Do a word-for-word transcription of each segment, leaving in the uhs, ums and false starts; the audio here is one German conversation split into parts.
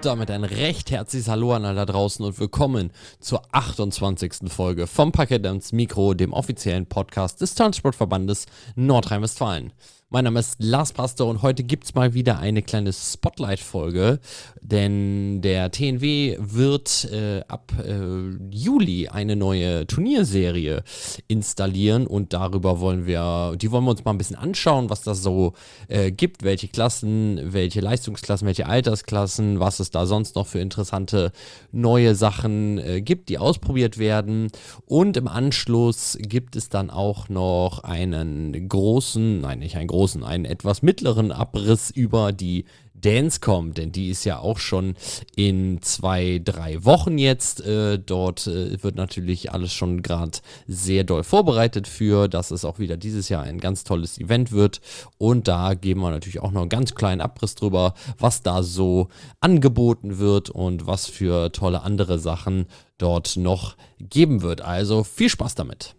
damit ein recht herzliches Hallo an alle da draußen und willkommen zur achtundzwanzigsten Folge vom Parkett ans Mikro, dem offiziellen Podcast des Turnsportverbandes Nordrhein-Westfalen. Mein Name ist Lars Pastor und heute gibt es mal wieder eine kleine Spotlight-Folge, denn der T N W wird äh, ab äh, Juli eine neue Turnierserie installieren und darüber wollen wir, die wollen wir uns mal ein bisschen anschauen, was das so äh, gibt, welche Klassen, welche Leistungsklassen, welche Altersklassen, was es da sonst noch für interessante neue Sachen äh, gibt, die ausprobiert werden, und im Anschluss gibt es dann auch noch einen großen, nein nicht einen großen, großen, einen etwas mittleren Abriss über die Dancecom, denn die ist ja auch schon in zwei, drei Wochen jetzt. Äh, dort äh, wird natürlich alles schon gerade sehr doll vorbereitet für, dass es auch wieder dieses Jahr ein ganz tolles Event wird. Und da geben wir natürlich auch noch einen ganz kleinen Abriss drüber, was da so angeboten wird und was für tolle andere Sachen dort noch geben wird. Also viel Spaß damit.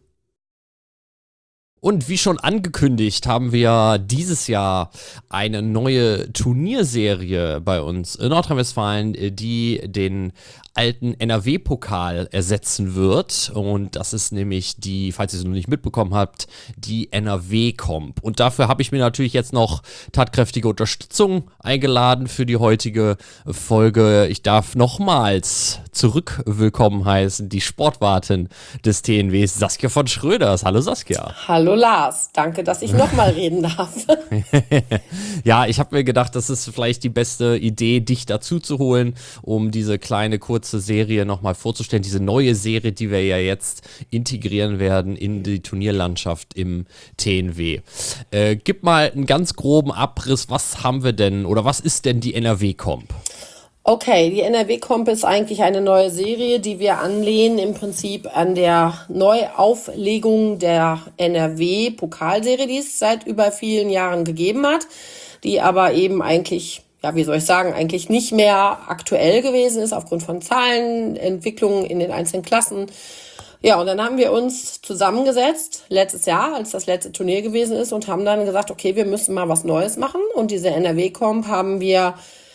Und wie schon angekündigt, haben wir dieses Jahr eine neue Turnierserie bei uns in Nordrhein-Westfalen, die den alten N R W-Pokal ersetzen wird. Und das ist nämlich die, falls ihr es noch nicht mitbekommen habt, die N R W-Comp. Und dafür habe ich mir natürlich jetzt noch tatkräftige Unterstützung eingeladen für die heutige Folge. Ich darf nochmals zurück willkommen heißen die Sportwartin des T N Ws, Saskia von Schröders. Hallo Saskia. Hallo Lars, danke, dass ich nochmal reden darf. Ja, ich habe mir gedacht, das ist vielleicht die beste Idee, dich dazu zu holen, um diese kleine, kurze Serie nochmal vorzustellen. Diese neue Serie, die wir ja jetzt integrieren werden in die Turnierlandschaft im T N W. Äh, gib mal einen ganz groben Abriss, was haben wir denn oder was ist denn die N R W-Comp? Okay, die N R W-Comp ist eigentlich eine neue Serie, die wir anlehnen im Prinzip an der Neuauflegung der N R W-Pokalserie, die es seit über vielen Jahren gegeben hat, die aber eben eigentlich, ja, wie soll ich sagen, eigentlich nicht mehr aktuell gewesen ist aufgrund von Zahlen, Entwicklungen in den einzelnen Klassen. Ja, und dann haben wir uns zusammengesetzt, letztes Jahr, als das letzte Turnier gewesen ist, und haben dann gesagt, okay, wir müssen mal was Neues machen. Und diese N R W-Comp haben wir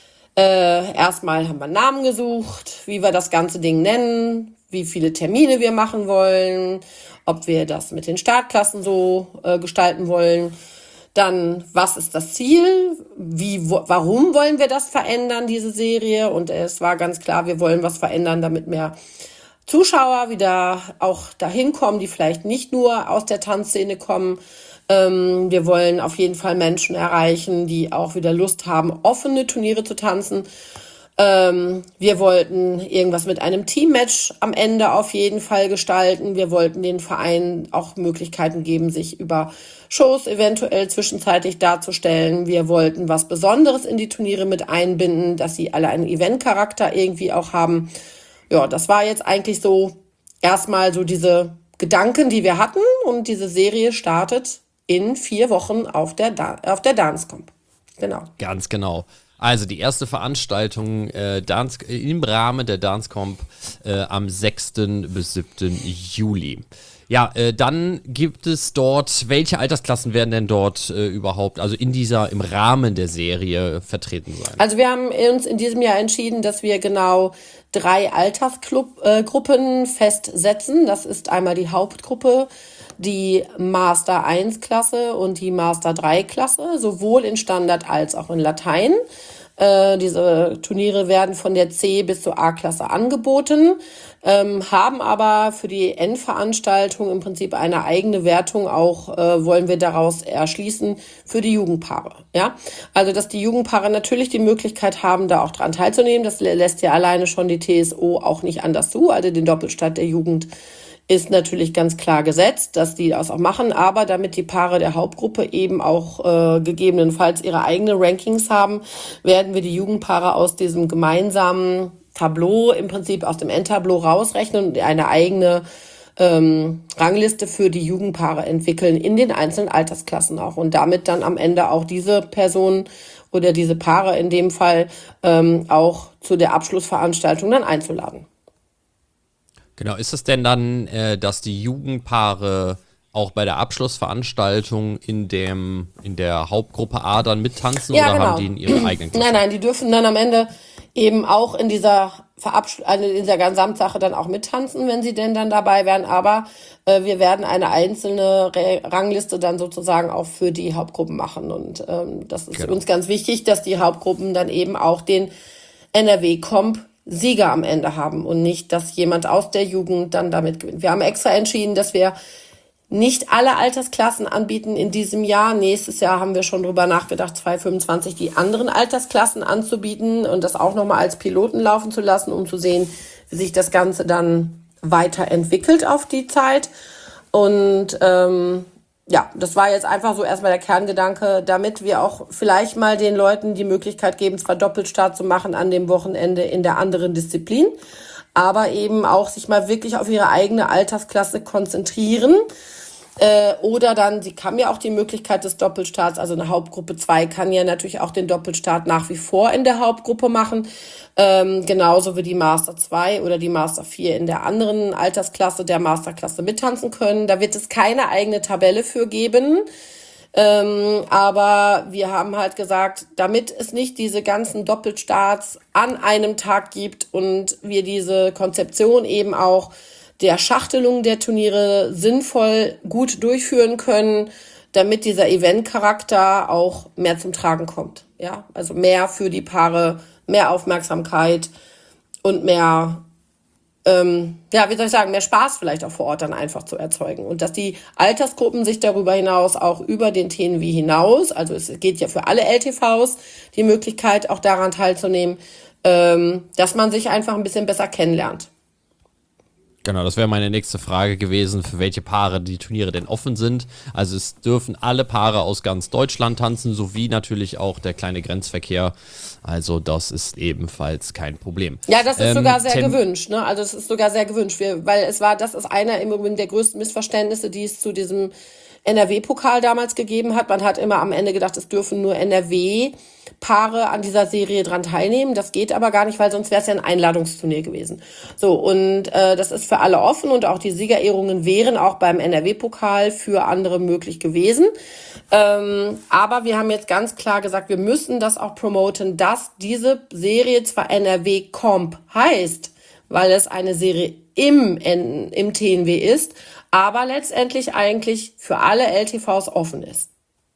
Äh, erstmal haben wir einen Namen gesucht, wie wir das ganze Ding nennen, wie viele Termine wir machen wollen, ob wir das mit den Startklassen so äh, gestalten wollen. Dann, was ist das Ziel? Wie, wo, warum wollen wir das verändern, diese Serie? Und es war ganz klar, wir wollen was verändern, damit mehr Zuschauer wieder auch dahin kommen, die vielleicht nicht nur aus der Tanzszene kommen. Ähm, wir wollen auf jeden Fall Menschen erreichen, die auch wieder Lust haben, offene Turniere zu tanzen. Ähm, wir wollten irgendwas mit einem Teammatch am Ende auf jeden Fall gestalten. Wir wollten den Vereinen auch Möglichkeiten geben, sich über Shows eventuell zwischenzeitlich darzustellen. Wir wollten was Besonderes in die Turniere mit einbinden, dass sie alle einen Eventcharakter irgendwie auch haben. Ja, das war jetzt eigentlich so erstmal so diese Gedanken, die wir hatten, und diese Serie startet in vier Wochen auf der, da- auf der Dancecom. Genau. Ganz genau. Also die erste Veranstaltung äh, Dance, im Rahmen der Dancecom äh, am sechsten bis siebten Juli. Ja, äh, dann gibt es dort, welche Altersklassen werden denn dort äh, überhaupt, also in dieser, im Rahmen der Serie vertreten sein? Also wir haben uns in diesem Jahr entschieden, dass wir genau drei Altersgruppen äh, festsetzen. Das ist einmal die Hauptgruppe, die Master eins Klasse und die Master drei Klasse, sowohl in Standard als auch in Latein. Äh, diese Turniere werden von der C bis zur A-Klasse angeboten, ähm, haben aber für die Endveranstaltung im Prinzip eine eigene Wertung auch, äh, wollen wir daraus erschließen, für die Jugendpaare. Ja, also dass die Jugendpaare natürlich die Möglichkeit haben, da auch dran teilzunehmen. Das lässt ja alleine schon die T S O auch nicht anders zu, also den Doppelstart der Jugend ist natürlich ganz klar gesetzt, dass die das auch machen, aber damit die Paare der Hauptgruppe eben auch äh, gegebenenfalls ihre eigene Rankings haben, werden wir die Jugendpaare aus diesem gemeinsamen Tableau, im Prinzip aus dem Endtableau rausrechnen und eine eigene ähm, Rangliste für die Jugendpaare entwickeln, in den einzelnen Altersklassen auch, und damit dann am Ende auch diese Personen oder diese Paare in dem Fall ähm, auch zu der Abschlussveranstaltung dann einzuladen. Genau, ist es denn dann, äh, dass die Jugendpaare auch bei der Abschlussveranstaltung in dem in der Hauptgruppe A dann mittanzen Ja, oder genau. haben die in ihren eigenen Klassen? Nein, nein, die dürfen dann am Ende eben auch in dieser Verabsch- also in dieser Gesamtsache dann auch mittanzen, wenn sie denn dann dabei wären. Aber äh, wir werden eine einzelne Re- Rangliste dann sozusagen auch für die Hauptgruppen machen. Und ähm, das ist Genau. uns ganz wichtig, dass die Hauptgruppen dann eben auch den N R W-Comp Sieger am Ende haben und nicht, dass jemand aus der Jugend dann damit gewinnt. Wir haben extra entschieden, dass wir nicht alle Altersklassen anbieten in diesem Jahr. Nächstes Jahr haben wir schon drüber nachgedacht, zwanzig fünfundzwanzig die anderen Altersklassen anzubieten und das auch nochmal als Piloten laufen zu lassen, um zu sehen, wie sich das Ganze dann weiterentwickelt auf die Zeit. Und ähm, ja, das war jetzt einfach so erstmal der Kerngedanke, damit wir auch vielleicht mal den Leuten die Möglichkeit geben, zwar Doppelstart zu machen an dem Wochenende in der anderen Disziplin, aber eben auch sich mal wirklich auf ihre eigene Altersklasse konzentrieren. Äh, oder dann, sie haben ja auch die Möglichkeit des Doppelstarts, also eine Hauptgruppe zwei kann ja natürlich auch den Doppelstart nach wie vor in der Hauptgruppe machen, ähm, genauso wie die Master zwei oder die Master vier in der anderen Altersklasse, der Masterklasse mittanzen können. Da wird es keine eigene Tabelle für geben, ähm, aber wir haben halt gesagt, damit es nicht diese ganzen Doppelstarts an einem Tag gibt und wir diese Konzeption eben auch der Schachtelung der Turniere sinnvoll gut durchführen können, damit dieser Event-Charakter auch mehr zum Tragen kommt. Ja, also mehr für die Paare, mehr Aufmerksamkeit und mehr, ähm, ja, wie soll ich sagen, mehr Spaß vielleicht auch vor Ort dann einfach zu erzeugen. Und dass die Altersgruppen sich darüber hinaus auch über den T N W hinaus, also es geht ja für alle L T Vs die Möglichkeit, auch daran teilzunehmen, ähm, dass man sich einfach ein bisschen besser kennenlernt. Genau, das wäre meine nächste Frage gewesen, für welche Paare die Turniere denn offen sind. Also es dürfen alle Paare aus ganz Deutschland tanzen, sowie natürlich auch der kleine Grenzverkehr. Also das ist ebenfalls kein Problem. Ja, das ist Ähm, sogar sehr Tem- gewünscht, ne? Also es ist sogar sehr gewünscht, wir, weil es war, das ist einer im Übrigen der größten Missverständnisse, die es zu diesem N R W-Pokal damals gegeben hat. Man hat immer am Ende gedacht, es dürfen nur N R W-Paare an dieser Serie dran teilnehmen. Das geht aber gar nicht, weil sonst wäre es ja ein Einladungsturnier gewesen. So, und äh, das ist für alle offen und auch die Siegerehrungen wären auch beim N R W-Pokal für andere möglich gewesen. Ähm, aber wir haben jetzt ganz klar gesagt, wir müssen das auch promoten, dass diese Serie zwar N R W-Comp heißt, weil es eine Serie im, N- im T N W ist, aber letztendlich eigentlich für alle L T Vs offen ist.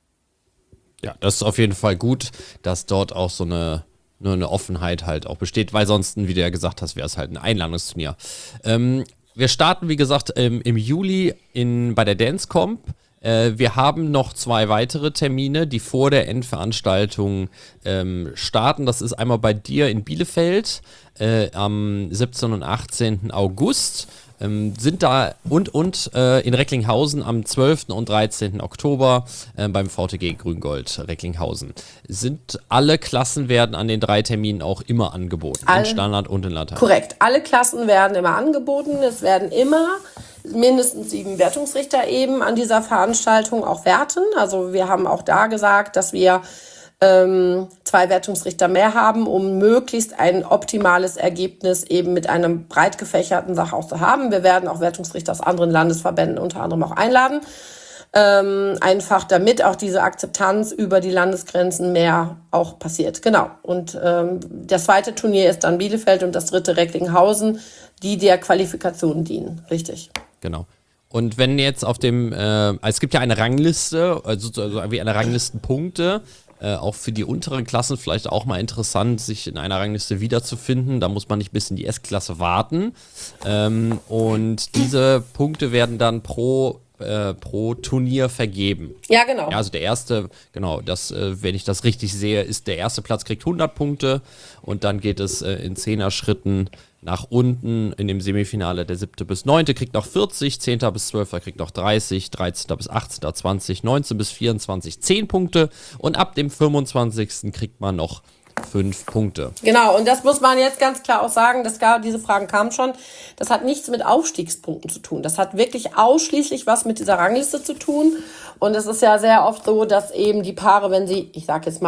Ja, das ist auf jeden Fall gut, dass dort auch so eine, nur eine Offenheit halt auch besteht, weil sonst, wie du ja gesagt hast, wäre es halt ein Einladungsturnier. Ähm, wir starten, wie gesagt, im, im Juli in, bei der Dance Comp. Äh, wir haben noch zwei weitere Termine, die vor der Endveranstaltung ähm, starten. Das ist einmal bei dir in Bielefeld äh, am siebzehnten und achtzehnten August. Ähm, sind da und und äh, in Recklinghausen am zwölften und dreizehnten Oktober äh, beim V T G Grüngold Recklinghausen. Sind alle Klassen werden an den drei Terminen auch immer angeboten, All- in Standard und in Latein. Korrekt. Alle Klassen werden immer angeboten. Es werden immer mindestens sieben Wertungsrichter eben an dieser Veranstaltung auch werten. Also wir haben auch da gesagt, dass wir ähm, zwei Wertungsrichter mehr haben, um möglichst ein optimales Ergebnis eben mit einem breit gefächerten Sache auch zu haben. Wir werden auch Wertungsrichter aus anderen Landesverbänden unter anderem auch einladen. Ähm, einfach damit auch diese Akzeptanz über die Landesgrenzen mehr auch passiert. Genau. Und ähm, das zweite Turnier ist dann Bielefeld und das dritte Recklinghausen, die der Qualifikation dienen. Richtig. Genau. Und wenn jetzt auf dem, äh, es gibt ja eine Rangliste, also so wie eine Ranglistenpunkte, äh, auch für die unteren Klassen vielleicht auch mal interessant, sich in einer Rangliste wiederzufinden. Da muss man nicht bis in die S-Klasse warten. Ähm, und diese Punkte werden dann pro Äh, pro Turnier vergeben. Ja, genau. Ja, also der erste, genau, das, äh, wenn ich das richtig sehe, ist der erste Platz kriegt hundert Punkte und dann geht es äh, in Zehner-Schritten nach unten in dem Semifinale. Der siebte bis neunte kriegt noch vierzig, zehnter bis zwölfter kriegt noch dreißig, dreizehnter bis achtzehnter zwanzig, neunzehnter bis vierundzwanzig zehn Punkte und ab dem fünfundzwanzigsten kriegt man noch fünf Punkte. Genau, und das muss man jetzt ganz klar auch sagen, das gab, diese Fragen kamen schon, das hat nichts mit Aufstiegspunkten zu tun. Das hat wirklich ausschließlich was mit dieser Rangliste zu tun. Und es ist ja sehr oft so, dass eben die Paare, wenn sie, ich sag jetzt mal,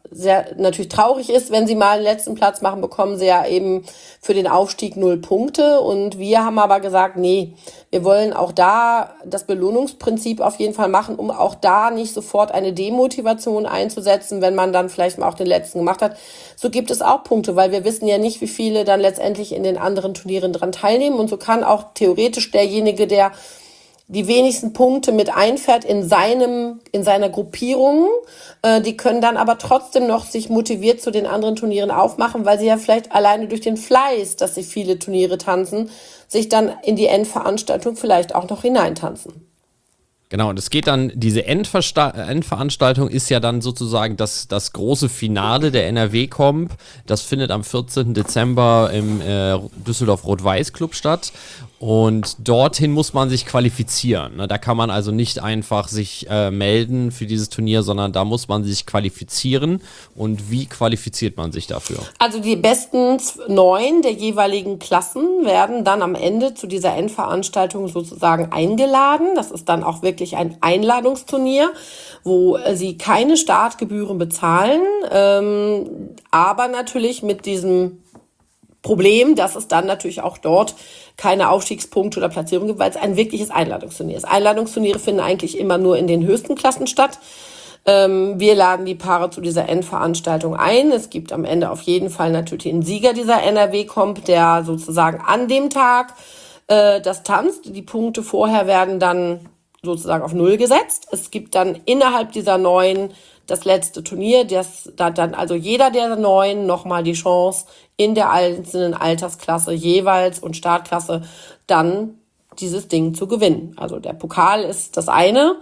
sehr natürlich traurig ist, wenn sie mal den letzten Platz machen, bekommen sie ja eben für den Aufstieg null Punkte. Und wir haben aber gesagt, nee, wir wollen auch da das Belohnungsprinzip auf jeden Fall machen, um auch da nicht sofort eine Demotivation einzusetzen, wenn man dann vielleicht mal auch den letzten gemacht hat. So gibt es auch Punkte, weil wir wissen ja nicht, wie viele dann letztendlich in den anderen Turnieren dran teilnehmen. Und so kann auch theoretisch derjenige, der die wenigsten Punkte mit einfährt in seinem, in seiner Gruppierung, äh, die können dann aber trotzdem noch sich motiviert zu den anderen Turnieren aufmachen, weil sie ja vielleicht alleine durch den Fleiß, dass sie viele Turniere tanzen, sich dann in die Endveranstaltung vielleicht auch noch hineintanzen. Genau, und es geht dann, diese Endversta- Endveranstaltung ist ja dann sozusagen das, das große Finale der N R W-Comp. Das findet am vierzehnten Dezember im äh, Düsseldorf-Rot-Weiß-Club statt. Und dorthin muss man sich qualifizieren. Ne? Da kann man also nicht einfach sich äh, melden für dieses Turnier, sondern da muss man sich qualifizieren. Und wie qualifiziert man sich dafür? Also die besten neun der jeweiligen Klassen werden dann am Ende zu dieser Endveranstaltung sozusagen eingeladen. Das ist dann auch wirklich ein Einladungsturnier, wo sie keine Startgebühren bezahlen, ähm, aber natürlich mit diesem Problem, dass es dann natürlich auch dort keine Aufstiegspunkte oder Platzierung gibt, weil es ein wirkliches Einladungsturnier ist. Einladungsturniere finden eigentlich immer nur in den höchsten Klassen statt. Ähm, wir laden die Paare zu dieser Endveranstaltung ein. Es gibt am Ende auf jeden Fall natürlich den Sieger dieser N R W-Comp, der sozusagen an dem Tag äh, das tanzt. Die Punkte vorher werden dann sozusagen auf Null gesetzt. Es gibt dann innerhalb dieser neun das letzte Turnier, das da dann also jeder der neun nochmal die Chance in der einzelnen Altersklasse jeweils und Startklasse dann dieses Ding zu gewinnen. Also der Pokal ist das eine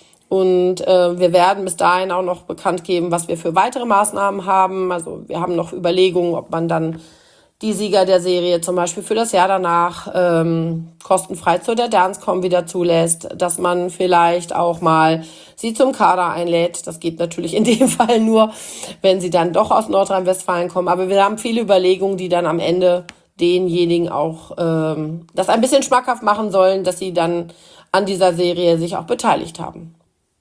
und äh, wir werden bis dahin auch noch bekannt geben, was wir für weitere Maßnahmen haben. Also wir haben noch Überlegungen, ob man dann die Sieger der Serie zum Beispiel für das Jahr danach ähm, kostenfrei zu der Dance-Com wieder zulässt, dass man vielleicht auch mal sie zum Kader einlädt. Das geht natürlich in dem Fall nur, wenn sie dann doch aus Nordrhein-Westfalen kommen. Aber wir haben viele Überlegungen, die dann am Ende denjenigen auch ähm, das ein bisschen schmackhaft machen sollen, dass sie dann an dieser Serie sich auch beteiligt haben.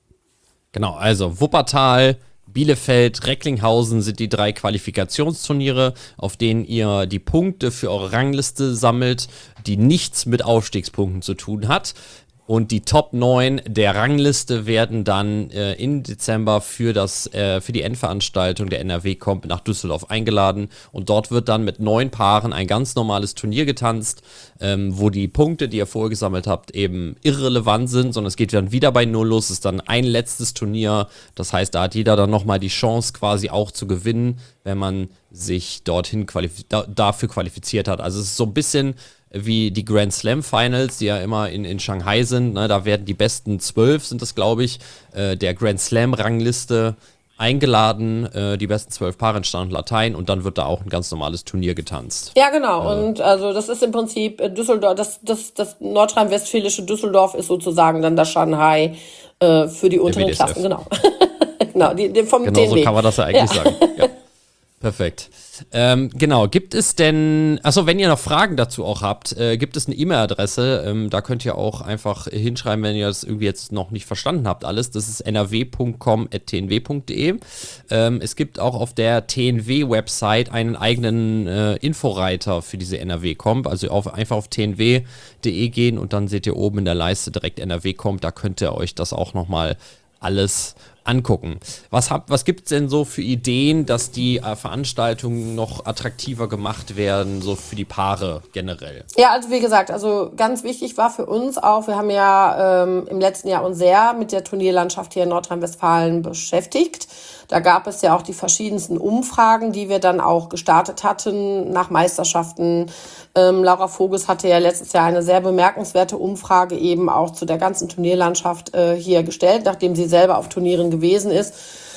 Genau, also Wuppertal, Bielefeld, Recklinghausen sind die drei Qualifikationsturniere, auf denen ihr die Punkte für eure Rangliste sammelt, die nichts mit Aufstiegspunkten zu tun hat. Und die Top neun der Rangliste werden dann äh, im Dezember für, das, äh, für die Endveranstaltung der N R W-Comp nach Düsseldorf eingeladen. Und dort wird dann mit neun Paaren ein ganz normales Turnier getanzt, ähm, wo die Punkte, die ihr vorher gesammelt habt, eben irrelevant sind, sondern es geht dann wieder bei Null los. Es ist dann ein letztes Turnier. Das heißt, da hat jeder dann nochmal die Chance quasi auch zu gewinnen, wenn man sich dorthin qualif- da, dafür qualifiziert hat. Also es ist so ein bisschen wie die Grand Slam Finals, die ja immer in, in Shanghai sind. Ne? Da werden die besten zwölf, sind das glaube ich, äh, der Grand Slam Rangliste eingeladen, äh, die besten zwölf Paare in Stand und Latein, und dann wird da auch ein ganz normales Turnier getanzt. Ja, genau. Äh, und also das ist im Prinzip Düsseldorf, das, das, das nordrhein-westfälische Düsseldorf ist sozusagen dann das Shanghai äh, für die unteren Klassen. Genau. Genau, die, die vom genau T N W. So kann man das ja eigentlich ja. sagen. Ja. Perfekt. Ähm, genau, gibt es denn, achso, wenn ihr noch Fragen dazu auch habt, äh, gibt es eine E-Mail-Adresse, ähm, da könnt ihr auch einfach hinschreiben, wenn ihr das irgendwie jetzt noch nicht verstanden habt alles, das ist n r w punkt com at t n w punkt d e. Ähm, es gibt auch auf der T N W-Website einen eigenen äh, Inforeiter für diese N R W-Comp, also auf, einfach auf t n w punkt d e gehen und dann seht ihr oben in der Leiste direkt N R W-Comp, da könnt ihr euch das auch nochmal alles angucken. Was habt, was gibt's denn so für Ideen, dass die äh, Veranstaltungen noch attraktiver gemacht werden, so für die Paare generell? Ja, also wie gesagt, also ganz wichtig war für uns auch, wir haben ja ähm, im letzten Jahr uns sehr mit der Turnierlandschaft hier in Nordrhein-Westfalen beschäftigt. Da gab es ja auch die verschiedensten Umfragen, die wir dann auch gestartet hatten nach Meisterschaften. Ähm, Laura Voges hatte ja letztes Jahr eine sehr bemerkenswerte Umfrage eben auch zu der ganzen Turnierlandschaft äh, hier gestellt, nachdem sie selber auf Turnieren gewesen ist.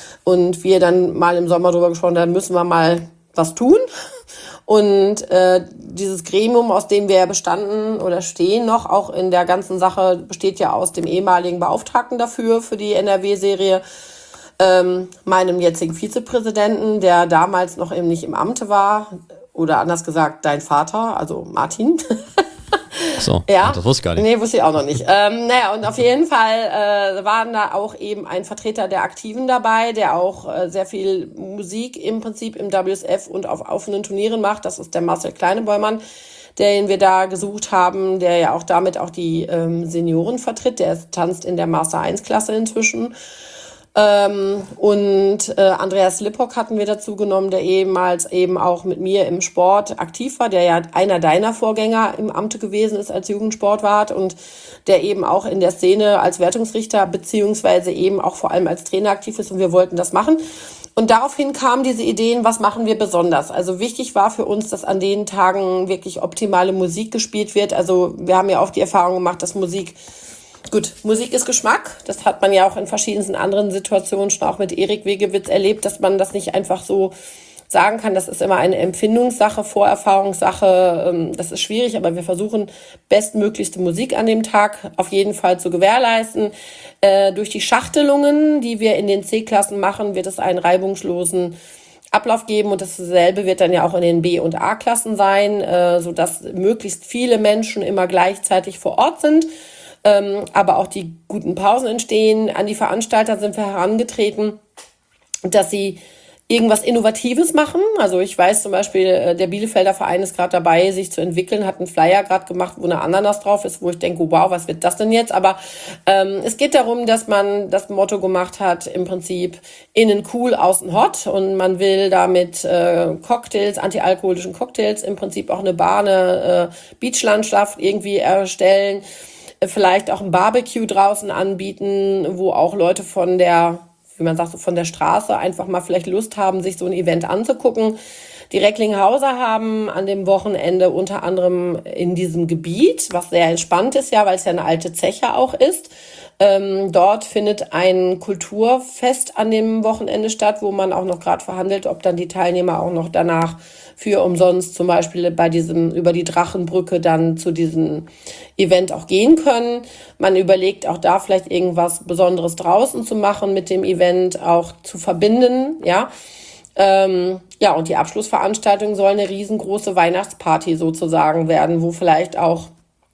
Und wir dann mal im Sommer drüber gesprochen haben, müssen wir mal was tun. Und äh, dieses Gremium, aus dem wir ja bestanden oder stehen noch, auch in der ganzen Sache, besteht ja aus dem ehemaligen Beauftragten dafür, für die N R W-Serie, ähm, meinem jetzigen Vizepräsidenten, der damals noch eben nicht im Amte war, oder anders gesagt, dein Vater, also Martin. So, ja, das wusste ich gar nicht. Nee, wusste ich auch noch nicht. ähm, naja, und auf jeden Fall äh, waren da auch eben ein Vertreter der Aktiven dabei, der auch äh, sehr viel Musik im Prinzip im W S F und auf offenen Turnieren macht. Das ist der Marcel Kleinebäumann, den wir da gesucht haben, der ja auch damit auch die ähm, Senioren vertritt. Der ist, tanzt in der Master eins Klasse inzwischen. Ähm, und äh, Andreas Lippock hatten wir dazu genommen, der ehemals eben auch mit mir im Sport aktiv war, der ja einer deiner Vorgänger im Amte gewesen ist als Jugendsportwart und der eben auch in der Szene als Wertungsrichter beziehungsweise eben auch vor allem als Trainer aktiv ist, und wir wollten das machen. Und daraufhin kamen diese Ideen, was machen wir besonders? Also wichtig war für uns, dass an den Tagen wirklich optimale Musik gespielt wird. Also wir haben ja auch die Erfahrung gemacht, dass Musik Gut, Musik ist Geschmack. Das hat man ja auch in verschiedensten anderen Situationen schon auch mit Erik Wegewitz erlebt, dass man das nicht einfach so sagen kann. Das ist immer eine Empfindungssache, Vorerfahrungssache. Das ist schwierig, aber wir versuchen, bestmöglichste Musik an dem Tag auf jeden Fall zu gewährleisten. Äh, durch die Schachtelungen, die wir in den C-Klassen machen, wird es einen reibungslosen Ablauf geben, und dasselbe wird dann ja auch in den B- und A-Klassen sein, äh, sodass möglichst viele Menschen immer gleichzeitig vor Ort sind. Ähm, aber auch die guten Pausen entstehen. An die Veranstalter sind wir herangetreten, dass sie irgendwas Innovatives machen. Also ich weiß zum Beispiel, äh, der Bielefelder Verein ist gerade dabei, sich zu entwickeln, hat einen Flyer gerade gemacht, wo eine Ananas drauf ist, wo ich denke, wow, was wird das denn jetzt? Aber ähm, es geht darum, dass man das Motto gemacht hat, im Prinzip innen cool, außen hot, und man will damit äh, Cocktails, antialkoholischen Cocktails, im Prinzip auch eine Bar, eine äh, Beachlandschaft irgendwie erstellen, vielleicht auch ein Barbecue draußen anbieten, wo auch Leute von der, wie man sagt, so von der Straße einfach mal vielleicht Lust haben, sich so ein Event anzugucken. Die Recklinghauser haben an dem Wochenende unter anderem in diesem Gebiet, was sehr entspannt ist, ja, weil es ja eine alte Zeche auch ist, ähm, dort findet ein Kulturfest an dem Wochenende statt, wo man auch noch gerade verhandelt, ob dann die Teilnehmer auch noch danach für umsonst zum Beispiel bei diesem über die Drachenbrücke dann zu diesem Event auch gehen können. Man überlegt auch da vielleicht irgendwas Besonderes draußen zu machen, mit dem Event auch zu verbinden, ja. Ähm, ja, und die Abschlussveranstaltung soll eine riesengroße Weihnachtsparty sozusagen werden, wo vielleicht auch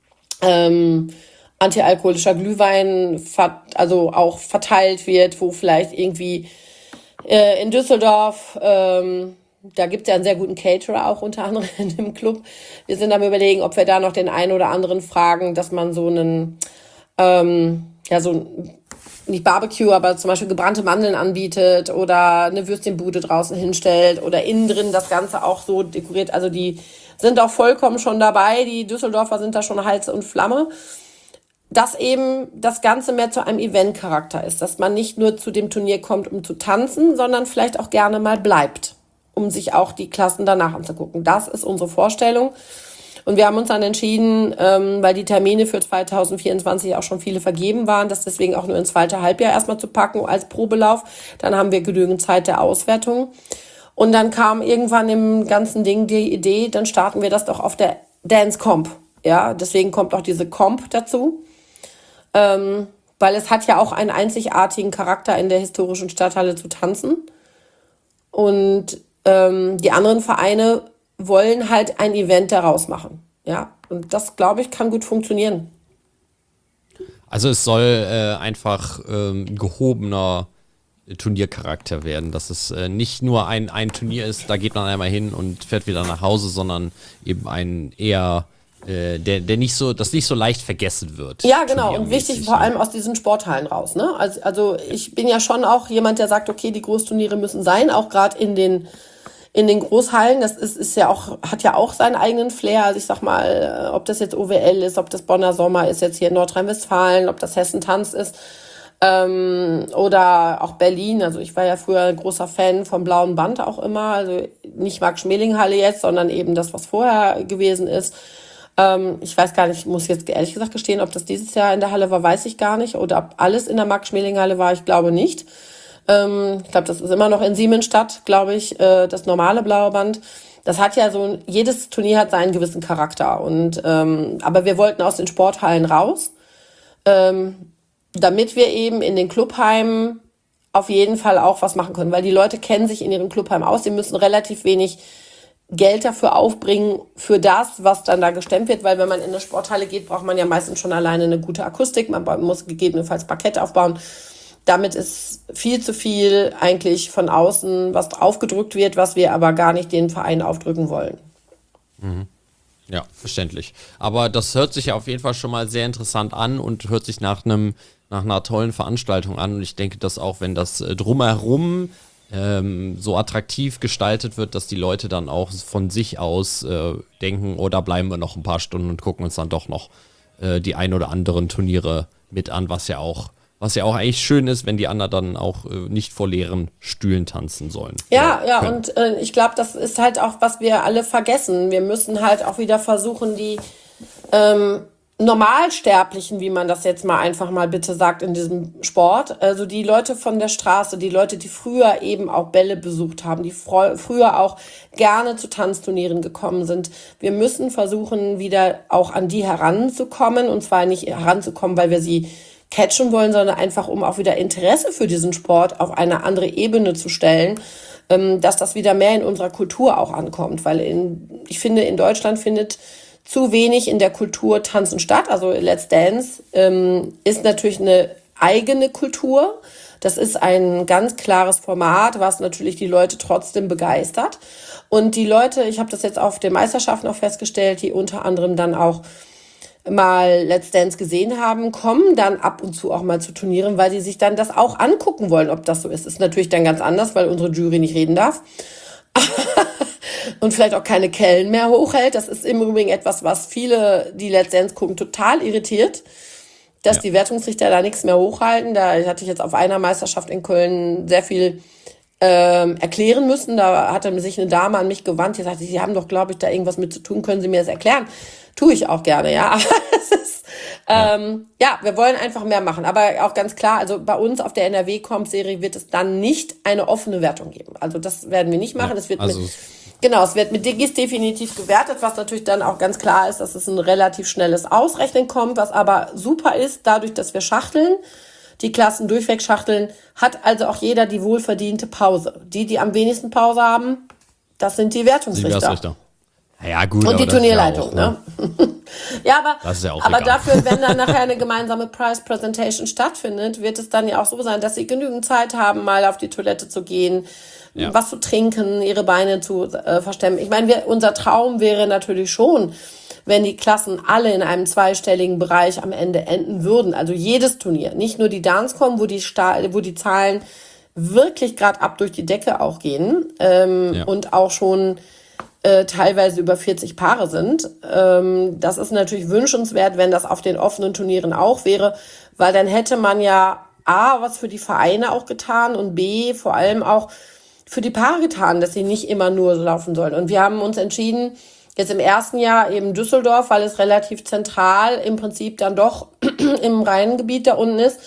ähm, antialkoholischer Glühwein ver- also auch verteilt wird, wo vielleicht irgendwie äh, in Düsseldorf ähm, da gibt es ja einen sehr guten Caterer auch unter anderem in dem Club. Wir sind am Überlegen, ob wir da noch den einen oder anderen fragen, dass man so einen, ähm, ja so nicht Barbecue, aber zum Beispiel gebrannte Mandeln anbietet oder eine Würstchenbude draußen hinstellt oder innen drin das Ganze auch so dekoriert. Also die sind auch vollkommen schon dabei. Die Düsseldorfer sind da schon Hals und Flamme. Dass eben das Ganze mehr zu einem Event-Charakter ist, dass man nicht nur zu dem Turnier kommt, um zu tanzen, sondern vielleicht auch gerne mal bleibt, um sich auch die Klassen danach anzugucken. Das ist unsere Vorstellung. Und wir haben uns dann entschieden, ähm, weil die Termine für zwanzig vierundzwanzig auch schon viele vergeben waren, das deswegen auch nur ins zweite Halbjahr erstmal zu packen als Probelauf. Dann haben wir genügend Zeit der Auswertung. Und dann kam irgendwann im ganzen Ding die Idee, dann starten wir das doch auf der Dance Comp. Ja, deswegen kommt auch diese Comp dazu. Ähm, weil es hat ja auch einen einzigartigen Charakter, in der historischen Stadthalle zu tanzen. Und ähm, die anderen Vereine wollen halt ein Event daraus machen. Ja, und das, glaube ich, kann gut funktionieren. Also es soll äh, einfach ähm, gehobener Turniercharakter werden, dass es äh, nicht nur ein, ein Turnier ist, da geht man einmal hin und fährt wieder nach Hause, sondern eben ein eher Äh, der, der nicht so, das nicht so leicht vergessen wird. Ja, genau. Und wichtig vor allem aus diesen Sporthallen raus. Ne? Also, also ich bin ja schon auch jemand, der sagt, okay, die Großturniere müssen sein, auch gerade in den in den Großhallen. Das ist, ist ja auch, hat ja auch seinen eigenen Flair. Also ich sag mal, ob das jetzt O W L ist, ob das Bonner Sommer ist, jetzt hier in Nordrhein-Westfalen, ob das Hessen Tanz ist. Ähm, oder auch Berlin. Also ich war ja früher ein großer Fan vom Blauen Band auch immer. Also nicht Max-Schmeling-Halle jetzt, sondern eben das, was vorher gewesen ist. Ich weiß gar nicht, muss jetzt ehrlich gesagt gestehen, ob das dieses Jahr in der Halle war, weiß ich gar nicht. Oder ob alles in der Max-Schmeling-Halle war, ich glaube nicht. Ich glaube, das ist immer noch in Siemensstadt, glaube ich, das normale Blaue Band. Das hat ja so, jedes Turnier hat seinen gewissen Charakter. Und ähm, aber wir wollten aus den Sporthallen raus, ähm, damit wir eben in den Clubheimen auf jeden Fall auch was machen können. Weil die Leute kennen sich in ihrem Clubheim aus. Sie müssen relativ wenig Geld dafür aufbringen, für das, was dann da gestemmt wird, weil wenn man in eine Sporthalle geht, braucht man ja meistens schon alleine eine gute Akustik, man muss gegebenenfalls Parkett aufbauen. Damit ist viel zu viel eigentlich von außen, was aufgedrückt wird, was wir aber gar nicht den Verein aufdrücken wollen. Mhm. Ja, verständlich. Aber das hört sich ja auf jeden Fall schon mal sehr interessant an und hört sich nach einem nach einer tollen Veranstaltung an. Und ich denke, dass auch wenn das äh, drumherum ähm, so attraktiv gestaltet wird, dass die Leute dann auch von sich aus äh, denken, oh, da bleiben wir noch ein paar Stunden und gucken uns dann doch noch äh, die ein oder anderen Turniere mit an, was ja auch Was ja auch eigentlich schön ist, wenn die anderen dann auch äh, nicht vor leeren Stühlen tanzen sollen. Ja, ja, können. und äh, ich glaube, das ist halt auch, was wir alle vergessen. Wir müssen halt auch wieder versuchen, die ähm, Normalsterblichen, wie man das jetzt mal einfach mal bitte sagt in diesem Sport, also die Leute von der Straße, die Leute, die früher eben auch Bälle besucht haben, die freu- früher auch gerne zu Tanzturnieren gekommen sind. Wir müssen versuchen, wieder auch an die heranzukommen, und zwar nicht heranzukommen, weil wir sie catchen wollen, sondern einfach, um auch wieder Interesse für diesen Sport auf eine andere Ebene zu stellen, ähm, dass das wieder mehr in unserer Kultur auch ankommt. Weil in, ich finde, in Deutschland findet zu wenig in der Kultur Tanzen statt. Also Let's Dance ähm, ist natürlich eine eigene Kultur. Das ist ein ganz klares Format, was natürlich die Leute trotzdem begeistert. Und die Leute, ich habe das jetzt auf den Meisterschaften auch festgestellt, die unter anderem dann auch mal Let's Dance gesehen haben, kommen dann ab und zu auch mal zu Turnieren, weil sie sich dann das auch angucken wollen, ob das so ist. Ist natürlich dann ganz anders, weil unsere Jury nicht reden darf und vielleicht auch keine Kellen mehr hochhält. Das ist im Übrigen etwas, was viele, die Let's Dance gucken, total irritiert, dass ja. die Wertungsrichter da nichts mehr hochhalten. Da hatte ich jetzt auf einer Meisterschaft in Köln sehr viel ähm, erklären müssen. Da hatte sich eine Dame an mich gewandt, die sagte, Sie haben doch, glaube ich, da irgendwas mit zu tun, können Sie mir das erklären? Tue ich auch gerne, ja. Aber es ist, ähm, ja. ja, wir wollen einfach mehr machen. Aber auch ganz klar, also bei uns auf der N R W-Comp-Serie wird es dann nicht eine offene Wertung geben. Also das werden wir nicht machen. Es wird also mit, genau, es wird mit Digis definitiv gewertet, was natürlich dann auch ganz klar ist, dass es ein relativ schnelles Ausrechnen kommt, was aber super ist, dadurch, dass wir schachteln, die Klassen durchweg schachteln, hat also auch jeder die wohlverdiente Pause. Die, die am wenigsten Pause haben, das sind die Wertungsrichter. Ja, gut. Und die Turnierleitung, ja auch, ne? ja, aber, das ist ja auch aber egal. dafür, wenn dann nachher eine gemeinsame Prize Presentation stattfindet, wird es dann ja auch so sein, dass sie genügend Zeit haben, mal auf die Toilette zu gehen, ja. was zu trinken, ihre Beine zu äh, verstemmen. Ich meine, wir, unser Traum wäre natürlich schon, wenn die Klassen alle in einem zweistelligen Bereich am Ende enden würden. Also jedes Turnier, nicht nur die Dancecom, wo die, Sta- wo die Zahlen wirklich gerade ab durch die Decke auch gehen ähm, ja. und auch schon Äh, teilweise über vierzig Paare sind. Ähm, das ist natürlich wünschenswert, wenn das auf den offenen Turnieren auch wäre, weil dann hätte man ja A, was für die Vereine auch getan und B, vor allem auch für die Paare getan, dass sie nicht immer nur so laufen sollen. Und wir haben uns entschieden, jetzt im ersten Jahr eben Düsseldorf, weil es relativ zentral im Prinzip dann doch im Rheingebiet da unten ist,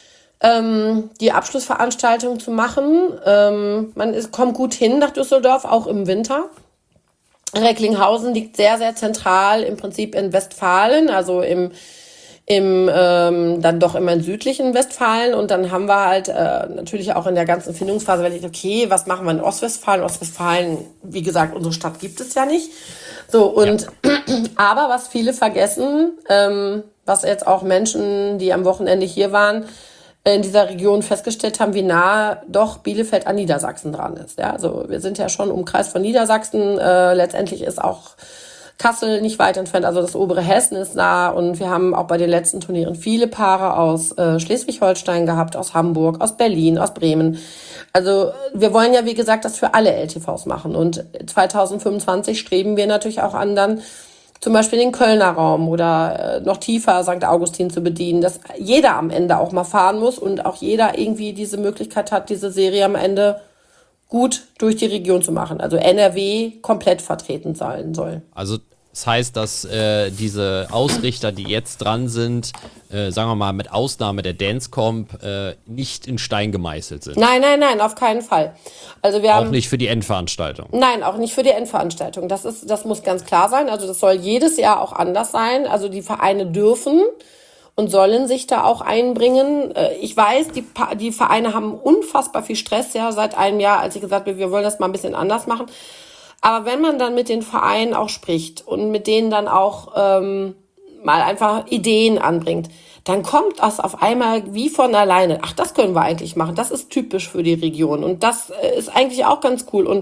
ähm, die Abschlussveranstaltung zu machen. Ähm, man ist, kommt gut hin nach Düsseldorf, auch im Winter. Recklinghausen liegt sehr, sehr zentral im Prinzip in Westfalen, also im, im ähm, dann doch immer im südlichen Westfalen. Und dann haben wir halt äh, natürlich auch in der ganzen Findungsphase überlegt, okay, was machen wir in Ostwestfalen? Ostwestfalen, wie gesagt, unsere Stadt gibt es ja nicht. So, und ja. aber was viele vergessen, ähm, was jetzt auch Menschen, die am Wochenende hier waren, in dieser Region festgestellt haben, wie nah doch Bielefeld an Niedersachsen dran ist. Ja, also wir sind ja schon Umkreis von Niedersachsen. Äh, letztendlich ist auch Kassel nicht weit entfernt. Also das obere Hessen ist nah. Und wir haben auch bei den letzten Turnieren viele Paare aus äh, Schleswig-Holstein gehabt, aus Hamburg, aus Berlin, aus Bremen. Also wir wollen ja, wie gesagt, das für alle L T Vs machen. Und zwanzig fünfundzwanzig streben wir natürlich auch an, dann zum Beispiel den Kölner Raum oder äh, noch tiefer Sankt Augustin zu bedienen, dass jeder am Ende auch mal fahren muss und auch jeder irgendwie diese Möglichkeit hat, diese Serie am Ende gut durch die Region zu machen. Also N R W komplett vertreten sein soll. Also das heißt, dass äh, diese Ausrichter, die jetzt dran sind, äh, sagen wir mal mit Ausnahme der Dancecomp, äh, nicht in Stein gemeißelt sind. Nein, nein, nein, auf keinen Fall. Also wir auch haben, nicht für die Endveranstaltung. Nein, auch nicht für die Endveranstaltung. Das ist, das muss ganz klar sein. Also das soll jedes Jahr auch anders sein. Also die Vereine dürfen und sollen sich da auch einbringen. Ich weiß, die, die Vereine haben unfassbar viel Stress, ja, seit einem Jahr, als ich gesagt habe, wir wollen das mal ein bisschen anders machen. Aber wenn man dann mit den Vereinen auch spricht und mit denen dann auch ähm, mal einfach Ideen anbringt, dann kommt das auf einmal wie von alleine. Ach, das können wir eigentlich machen. Das ist typisch für die Region. Und das äh, ist eigentlich auch ganz cool. Und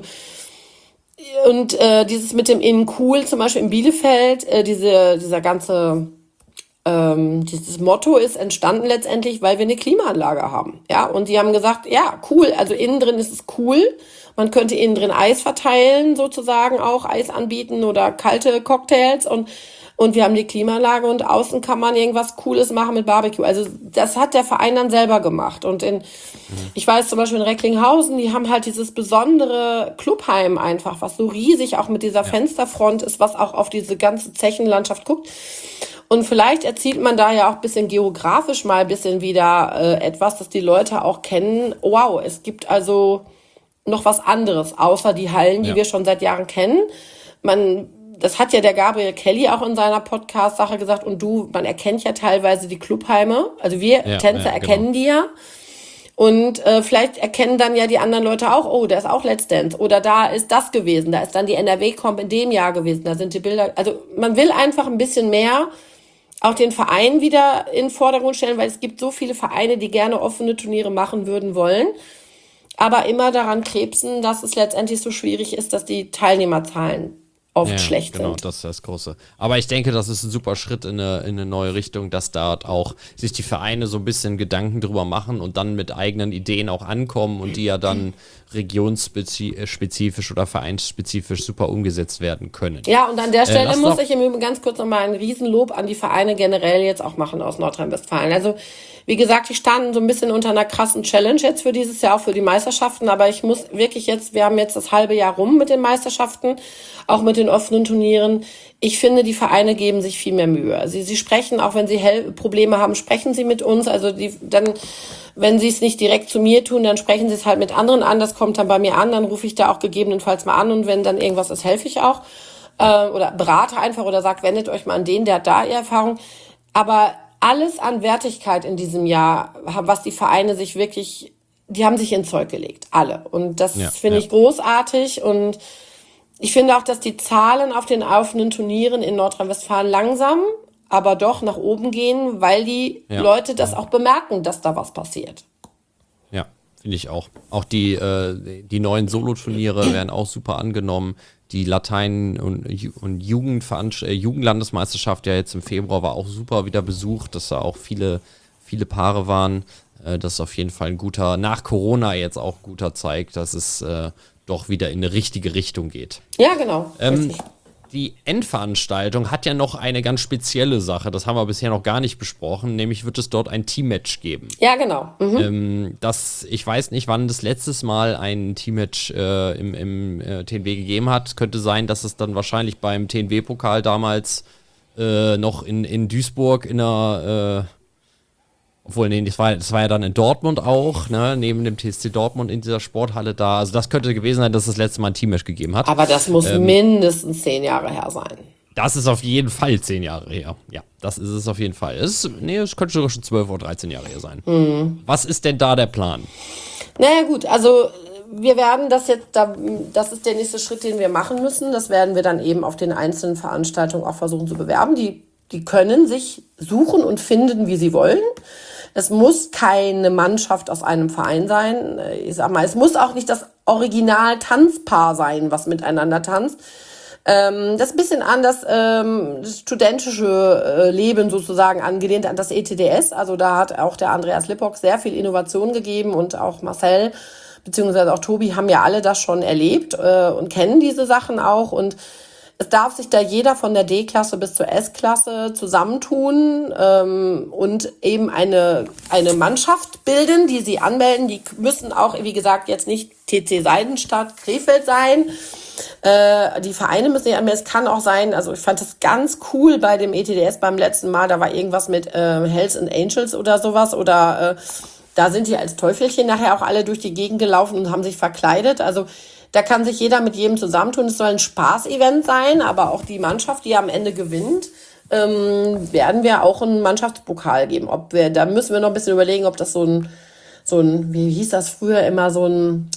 Und äh, dieses mit dem Innen cool, zum Beispiel in Bielefeld, äh, diese, dieser ganze, ähm, dieses Motto ist entstanden letztendlich, weil wir eine Klimaanlage haben. Ja, und die haben gesagt, ja, cool, also innen drin ist es cool. Man könnte innen drin Eis verteilen, sozusagen auch Eis anbieten oder kalte Cocktails und Und wir haben die Klimaanlage und außen kann man irgendwas Cooles machen mit Barbecue. Also das hat der Verein dann selber gemacht. Und in, mhm. ich weiß zum Beispiel in Recklinghausen, die haben halt dieses besondere Clubheim einfach, was so riesig auch mit dieser ja. Fensterfront ist, was auch auf diese ganze Zechenlandschaft guckt. Und vielleicht erzielt man da ja auch ein bisschen geografisch mal ein bisschen wieder äh, etwas, dass die Leute auch kennen. Wow, es gibt also noch was anderes, außer die Hallen, die ja. wir schon seit Jahren kennen. Man Das hat ja der Gabriel Kelly auch in seiner Podcast-Sache gesagt. Und du, man erkennt ja teilweise die Clubheime. Also wir ja, Tänzer ja, erkennen genau. die ja. Und äh, vielleicht erkennen dann ja die anderen Leute auch, oh, da ist auch Let's Dance. Oder da ist das gewesen. Da ist dann die N R W-Comp in dem Jahr gewesen. Da sind die Bilder. Also man will einfach ein bisschen mehr auch den Verein wieder in den Vordergrund stellen, weil es gibt so viele Vereine, die gerne offene Turniere machen würden wollen. Aber immer daran krebsen, dass es letztendlich so schwierig ist, dass die Teilnehmerzahlen oft ja, schlecht genau, sind. Das ist das Große. Aber ich denke, das ist ein super Schritt in eine, in eine neue Richtung, dass da auch sich die Vereine so ein bisschen Gedanken drüber machen und dann mit eigenen Ideen auch ankommen und die ja dann regionsspezifisch oder vereinsspezifisch super umgesetzt werden können. Ja, und an der Stelle äh, muss ich im Übrigen ganz kurz nochmal ein Riesenlob an die Vereine generell jetzt auch machen aus Nordrhein-Westfalen. Also wie gesagt, die standen so ein bisschen unter einer krassen Challenge jetzt für dieses Jahr, auch für die Meisterschaften. Aber ich muss wirklich jetzt, wir haben jetzt das halbe Jahr rum mit den Meisterschaften, auch mit den offenen Turnieren. Ich finde, die Vereine geben sich viel mehr Mühe. Sie, sie sprechen, auch wenn sie Hel- Probleme haben, sprechen sie mit uns. Also die, dann, wenn sie es nicht direkt zu mir tun, dann sprechen sie es halt mit anderen an. Das kommt dann bei mir an, dann rufe ich da auch gegebenenfalls mal an. Und wenn dann irgendwas ist, helfe ich auch. Äh, oder berate einfach oder sage, wendet euch mal an den, der hat da Erfahrung. Aber alles an Wertigkeit in diesem Jahr, was die Vereine sich wirklich, die haben sich ins Zeug gelegt, alle. Und das ja, finde ja. ich großartig. Und ich finde auch, dass die Zahlen auf den offenen Turnieren in Nordrhein-Westfalen langsam, aber doch nach oben gehen, weil die ja. Leute das auch bemerken, dass da was passiert. Ja, finde ich auch. Auch die, äh, die neuen Solo-Turniere werden auch super angenommen. Die Latein- und, und Jugendveranst- äh, Jugendlandesmeisterschaft ja jetzt im Februar war auch super wieder besucht, dass da auch viele, viele Paare waren. Äh, das ist auf jeden Fall ein guter, nach Corona jetzt auch guter zeigt, dass es äh, doch wieder in eine richtige Richtung geht. Ja, genau. Ähm, die Endveranstaltung hat ja noch eine ganz spezielle Sache, das haben wir bisher noch gar nicht besprochen, nämlich wird es dort ein Teammatch geben. Ja, genau. Mhm. Ähm, das, ich weiß nicht, wann das letztes Mal ein Teammatch äh, im, im äh, T N W gegeben hat. Könnte sein, dass es dann wahrscheinlich beim T N W-Pokal damals äh, noch in, in Duisburg in einer äh, Obwohl, nee, das war, das war ja dann in Dortmund auch, ne, neben dem T S C Dortmund in dieser Sporthalle da. Also das könnte gewesen sein, dass es das letzte Mal ein Teammatch gegeben hat. Aber das muss ähm, mindestens zehn Jahre her sein. Das ist auf jeden Fall zehn Jahre her. Ja, das ist es auf jeden Fall. Es ist, nee, es könnte sogar schon zwölf oder dreizehn Jahre her sein. Mhm. Was ist denn da der Plan? Naja gut, also wir werden das jetzt, das ist der nächste Schritt, den wir machen müssen. Das werden wir dann eben auf den einzelnen Veranstaltungen auch versuchen zu bewerben. Die, die können sich suchen und finden, wie sie wollen. Es muss keine Mannschaft aus einem Verein sein. Ich sag mal, es muss auch nicht das Original-Tanzpaar sein, was miteinander tanzt. Ähm, das ist ein bisschen an das, ähm, das studentische äh, Leben sozusagen angelehnt an das E T D S. Also da hat auch der Andreas Lippock sehr viel Innovation gegeben und auch Marcel beziehungsweise auch Tobi haben ja alle das schon erlebt äh, und kennen diese Sachen auch. Und es darf sich da jeder von der D-Klasse bis zur S-Klasse zusammentun ähm, und eben eine, eine Mannschaft bilden, die sie anmelden. Die müssen auch, wie gesagt, jetzt nicht T C Seidenstadt, Krefeld sein. Äh, die Vereine müssen ja anmelden. Es kann auch sein, also ich fand das ganz cool bei dem E T D S beim letzten Mal, da war irgendwas mit äh, Hells and Angels oder sowas oder äh, da sind die als Teufelchen nachher auch alle durch die Gegend gelaufen und haben sich verkleidet. Also da kann sich jeder mit jedem zusammentun. Es soll ein Spaßevent sein, aber auch die Mannschaft, die am Ende gewinnt, ähm, werden wir auch einen Mannschaftspokal geben. Ob wir, da müssen wir noch ein bisschen überlegen, ob das so ein, so ein, wie hieß das früher immer, so ein,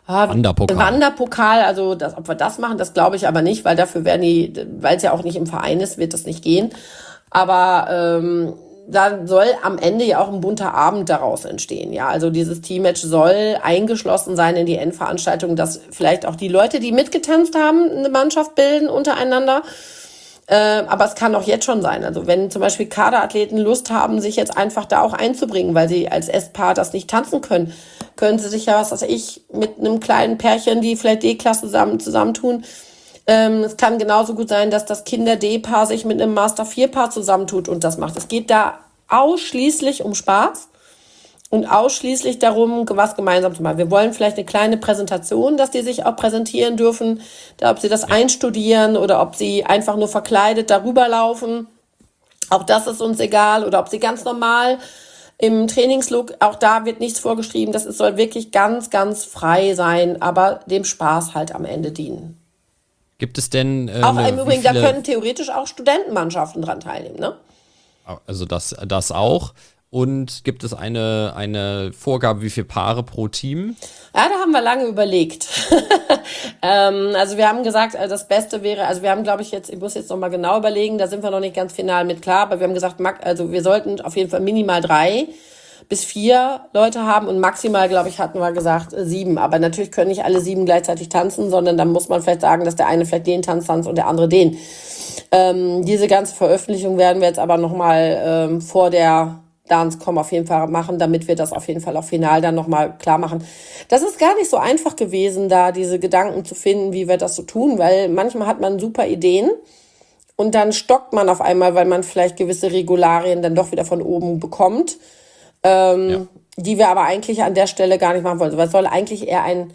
Ah, Wanderpokal. Wanderpokal, also das, ob wir das machen, das glaube ich aber nicht, weil dafür werden die, weil es ja auch nicht im Verein ist, wird das nicht gehen. Aber ähm, da soll am Ende ja auch ein bunter Abend daraus entstehen. Ja, also dieses Teammatch soll eingeschlossen sein in die Endveranstaltung, dass vielleicht auch die Leute, die mitgetanzt haben, eine Mannschaft bilden untereinander. Äh, aber es kann auch jetzt schon sein. Also wenn zum Beispiel Kaderathleten Lust haben, sich jetzt einfach da auch einzubringen, weil sie als S-Paar das nicht tanzen können, können sie sich ja, was weiß ich, mit einem kleinen Pärchen, die vielleicht D-Klasse zusammen, zusammentun. Ähm, es kann genauso gut sein, dass das Kinder-D-Paar sich mit einem Master-vier-Paar zusammentut und das macht. Es geht da ausschließlich um Spaß und ausschließlich darum, was gemeinsam zu machen. Wir wollen vielleicht eine kleine Präsentation, dass die sich auch präsentieren dürfen, da, ob sie das einstudieren oder ob sie einfach nur verkleidet darüber laufen. Auch das ist uns egal. Oder ob sie ganz normal im Trainingslook, auch da wird nichts vorgeschrieben. Das ist, soll wirklich ganz, ganz frei sein, aber dem Spaß halt am Ende dienen. Gibt es denn äh, Auch eine, im Übrigen, wie viele, da können theoretisch auch Studentenmannschaften dran teilnehmen, ne? also das, das auch. Und gibt es eine, eine Vorgabe, wie viele Paare pro Team? Ja, da haben wir lange überlegt. ähm, also wir haben gesagt, also das Beste wäre, also wir haben, glaube ich, jetzt, ich muss jetzt nochmal genau überlegen, da sind wir noch nicht ganz final mit klar, aber wir haben gesagt, also wir sollten auf jeden Fall minimal drei bis vier Leute haben und maximal, glaube ich, hatten wir gesagt, sieben. Aber natürlich können nicht alle sieben gleichzeitig tanzen, sondern dann muss man vielleicht sagen, dass der eine vielleicht den Tanz tanzt und der andere den. Ähm, diese ganze Veröffentlichung werden wir jetzt aber nochmal ähm, vor der Dance.com auf jeden Fall machen, damit wir das auf jeden Fall auch final dann nochmal klar machen. Das ist gar nicht so einfach gewesen, da diese Gedanken zu finden, wie wir das so tun, weil manchmal hat man super Ideen und dann stockt man auf einmal, weil man vielleicht gewisse Regularien dann doch wieder von oben bekommt, ähm, ja. die wir aber eigentlich an der Stelle gar nicht machen wollen. Weil es soll eigentlich eher ein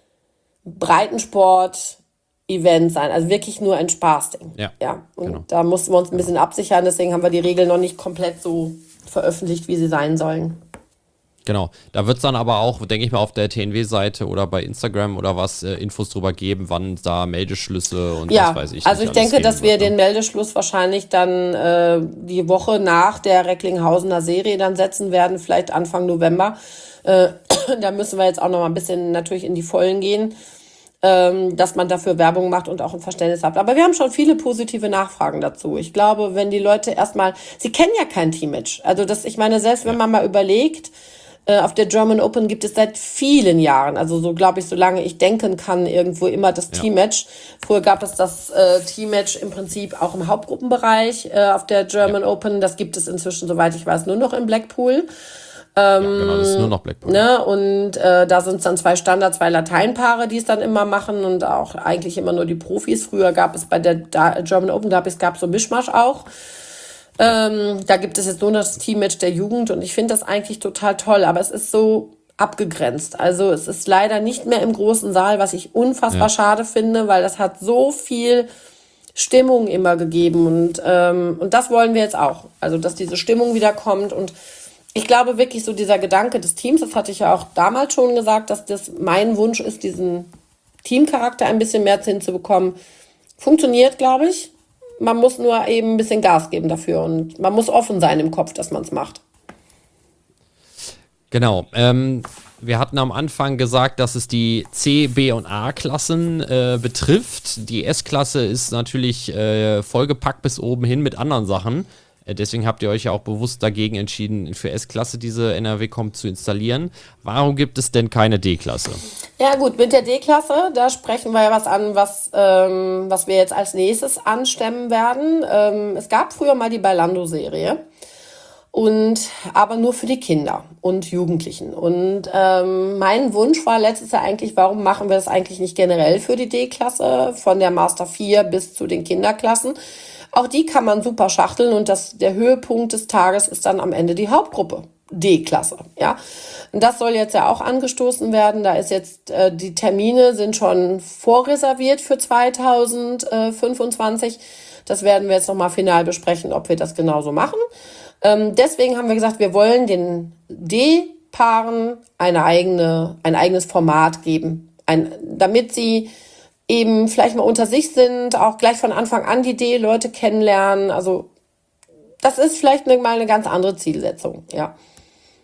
Breitensport-Event sein, also wirklich nur ein Spaßding. Ja, ja. Und genau. da mussten wir uns ein bisschen absichern, deswegen haben wir die Regeln noch nicht komplett so veröffentlicht, wie sie sein sollen. Genau, da wird es dann aber auch, denke ich mal, auf der T N W-Seite oder bei Instagram oder was äh, Infos drüber geben, wann da Meldeschlüsse und ja, was weiß ich. Also ich denke, dass wir wird, den Meldeschluss wahrscheinlich dann äh, die Woche nach der Recklinghausener Serie dann setzen werden, vielleicht Anfang November. Äh, da müssen wir jetzt auch noch mal ein bisschen natürlich in die Vollen gehen, ähm, dass man dafür Werbung macht und auch ein Verständnis hat. Aber wir haben schon viele positive Nachfragen dazu. Ich glaube, wenn die Leute erstmal, sie kennen ja kein Teammatch. Also das, ich meine, selbst wenn ja. man mal überlegt, auf der German Open gibt es seit vielen Jahren, also so glaube ich, solange ich denken kann, irgendwo immer das ja. Teammatch. Früher gab es das äh, Teammatch im Prinzip auch im Hauptgruppenbereich äh, auf der German ja. Open. Das gibt es inzwischen, soweit ich weiß, nur noch in Blackpool. Ähm, ja, genau, das ist nur noch Blackpool. Ne? Und äh, da sind es dann zwei Standard, zwei Lateinpaare, die es dann immer machen und auch eigentlich immer nur die Profis. Früher gab es bei der da- German Open, da gab es so Mischmasch auch. Ähm, da gibt es jetzt nur das Teammatch der Jugend und ich finde das eigentlich total toll, aber es ist so abgegrenzt. Also es ist leider nicht mehr im großen Saal, was ich unfassbar ja. schade finde, weil das hat so viel Stimmung immer gegeben und, ähm, und das wollen wir jetzt auch. Also dass diese Stimmung wieder kommt und ich glaube wirklich so dieser Gedanke des Teams, das hatte ich ja auch damals schon gesagt, dass das mein Wunsch ist, diesen Teamcharakter ein bisschen mehr hinzubekommen. Funktioniert, glaube ich. Man muss nur eben ein bisschen Gas geben dafür und man muss offen sein im Kopf, dass man es macht. Genau. Ähm, wir hatten am Anfang gesagt, dass es die C-, B- und A-Klassen äh, betrifft. Die S-Klasse ist natürlich äh, vollgepackt bis oben hin mit anderen Sachen. Äh, deswegen habt ihr euch ja auch bewusst dagegen entschieden, für S-Klasse diese N R W-Com zu installieren. Warum gibt es denn keine D-Klasse? Ja gut, mit der D-Klasse, da sprechen wir ja was an, was, ähm, was wir jetzt als nächstes anstemmen werden. Ähm, es gab früher mal die Bailando-Serie, und aber nur für die Kinder und Jugendlichen. Und ähm, mein Wunsch war letztes Jahr eigentlich, warum machen wir das eigentlich nicht generell für die D-Klasse, von der Master vier bis zu den Kinderklassen. Auch die kann man super schachteln und das, der Höhepunkt des Tages ist dann am Ende die Hauptgruppe. D-Klasse, ja. Und das soll jetzt ja auch angestoßen werden. Da ist jetzt, äh, die Termine sind schon vorreserviert für zweitausendfünfundzwanzig. Das werden wir jetzt nochmal final besprechen, ob wir das genauso machen. Ähm, deswegen haben wir gesagt, wir wollen den D-Paaren eine eigene, ein eigenes Format geben, ein, damit sie eben vielleicht mal unter sich sind, auch gleich von Anfang an die D-Leute kennenlernen. Also das ist vielleicht mal eine ganz andere Zielsetzung, ja.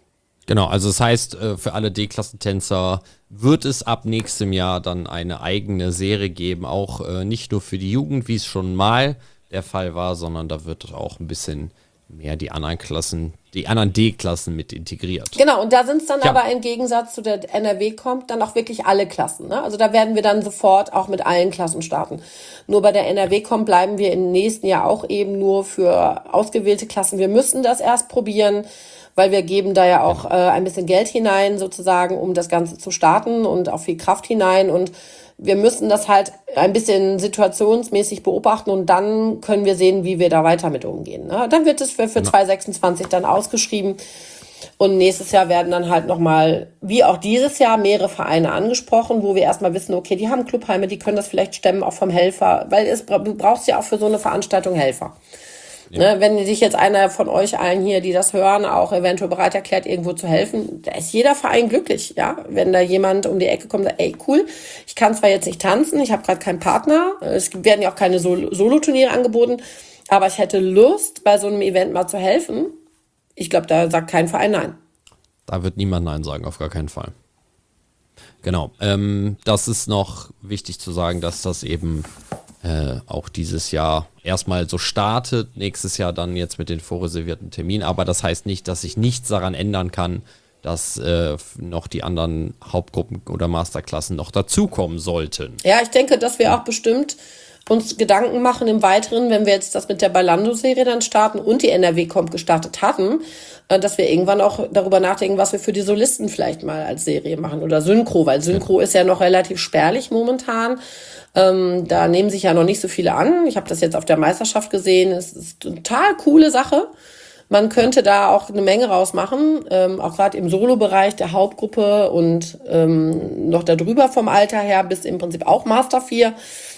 Genau, also das heißt, äh, für alle D-Klassentänzer wird es ab nächstem Jahr dann eine eigene Serie geben, auch äh, nicht nur für die Jugend, wie es schon mal der Fall war, sondern da wird auch ein bisschen mehr die anderen Klassen, die anderen D-Klassen mit integriert. Genau, und da sind es dann Ja. aber im Gegensatz zu der N R W kommt dann auch wirklich alle Klassen. Ne? Also da werden wir dann sofort auch mit allen Klassen starten. Nur bei der N R W kommt bleiben wir im nächsten Jahr auch eben nur für ausgewählte Klassen. Wir müssen das erst probieren, weil wir geben da ja auch äh, ein bisschen Geld hinein sozusagen, um das Ganze zu starten und auch viel Kraft hinein, und wir müssen das halt ein bisschen situationsmäßig beobachten und dann können wir sehen, wie wir da weiter mit umgehen. Ne? Dann wird es für, für zwanzig sechsundzwanzig dann ausgeschrieben und nächstes Jahr werden dann halt nochmal, wie auch dieses Jahr, mehrere Vereine angesprochen, wo wir erstmal wissen, okay, die haben Clubheime, die können das vielleicht stemmen, auch vom Helfer, weil es, du brauchst ja auch für so eine Veranstaltung Helfer. Ja. Ne, wenn sich jetzt einer von euch allen hier, die das hören, auch eventuell bereit erklärt, irgendwo zu helfen, da ist jeder Verein glücklich, ja. Wenn da jemand um die Ecke kommt und sagt, ey, cool, ich kann zwar jetzt nicht tanzen, ich habe gerade keinen Partner, es werden ja auch keine Sol- Solo-Turniere angeboten, aber ich hätte Lust, bei so einem Event mal zu helfen. Ich glaube, da sagt kein Verein nein. Da wird niemand Nein sagen, auf gar keinen Fall. Genau, ähm, das ist noch wichtig zu sagen, dass das eben äh, auch dieses Jahr erstmal so startet, nächstes Jahr dann jetzt mit den vorreservierten Terminen, aber das heißt nicht, dass sich nichts daran ändern kann, dass äh, noch die anderen Hauptgruppen oder Masterklassen noch dazukommen sollten. Ja, ich denke, dass wir auch bestimmt uns Gedanken machen im Weiteren, wenn wir jetzt das mit der Ballando-Serie dann starten und die N R W-Comp gestartet hatten, äh, dass wir irgendwann auch darüber nachdenken, was wir für die Solisten vielleicht mal als Serie machen oder Synchro, weil Synchro ja. ist ja noch relativ spärlich momentan. Ähm, da nehmen sich ja noch nicht so viele an. Ich habe das jetzt auf der Meisterschaft gesehen. Es ist eine total coole Sache. Man könnte da auch eine Menge rausmachen, ähm, auch gerade im Solo-Bereich der Hauptgruppe und ähm, noch darüber vom Alter her bis im Prinzip auch Master vier.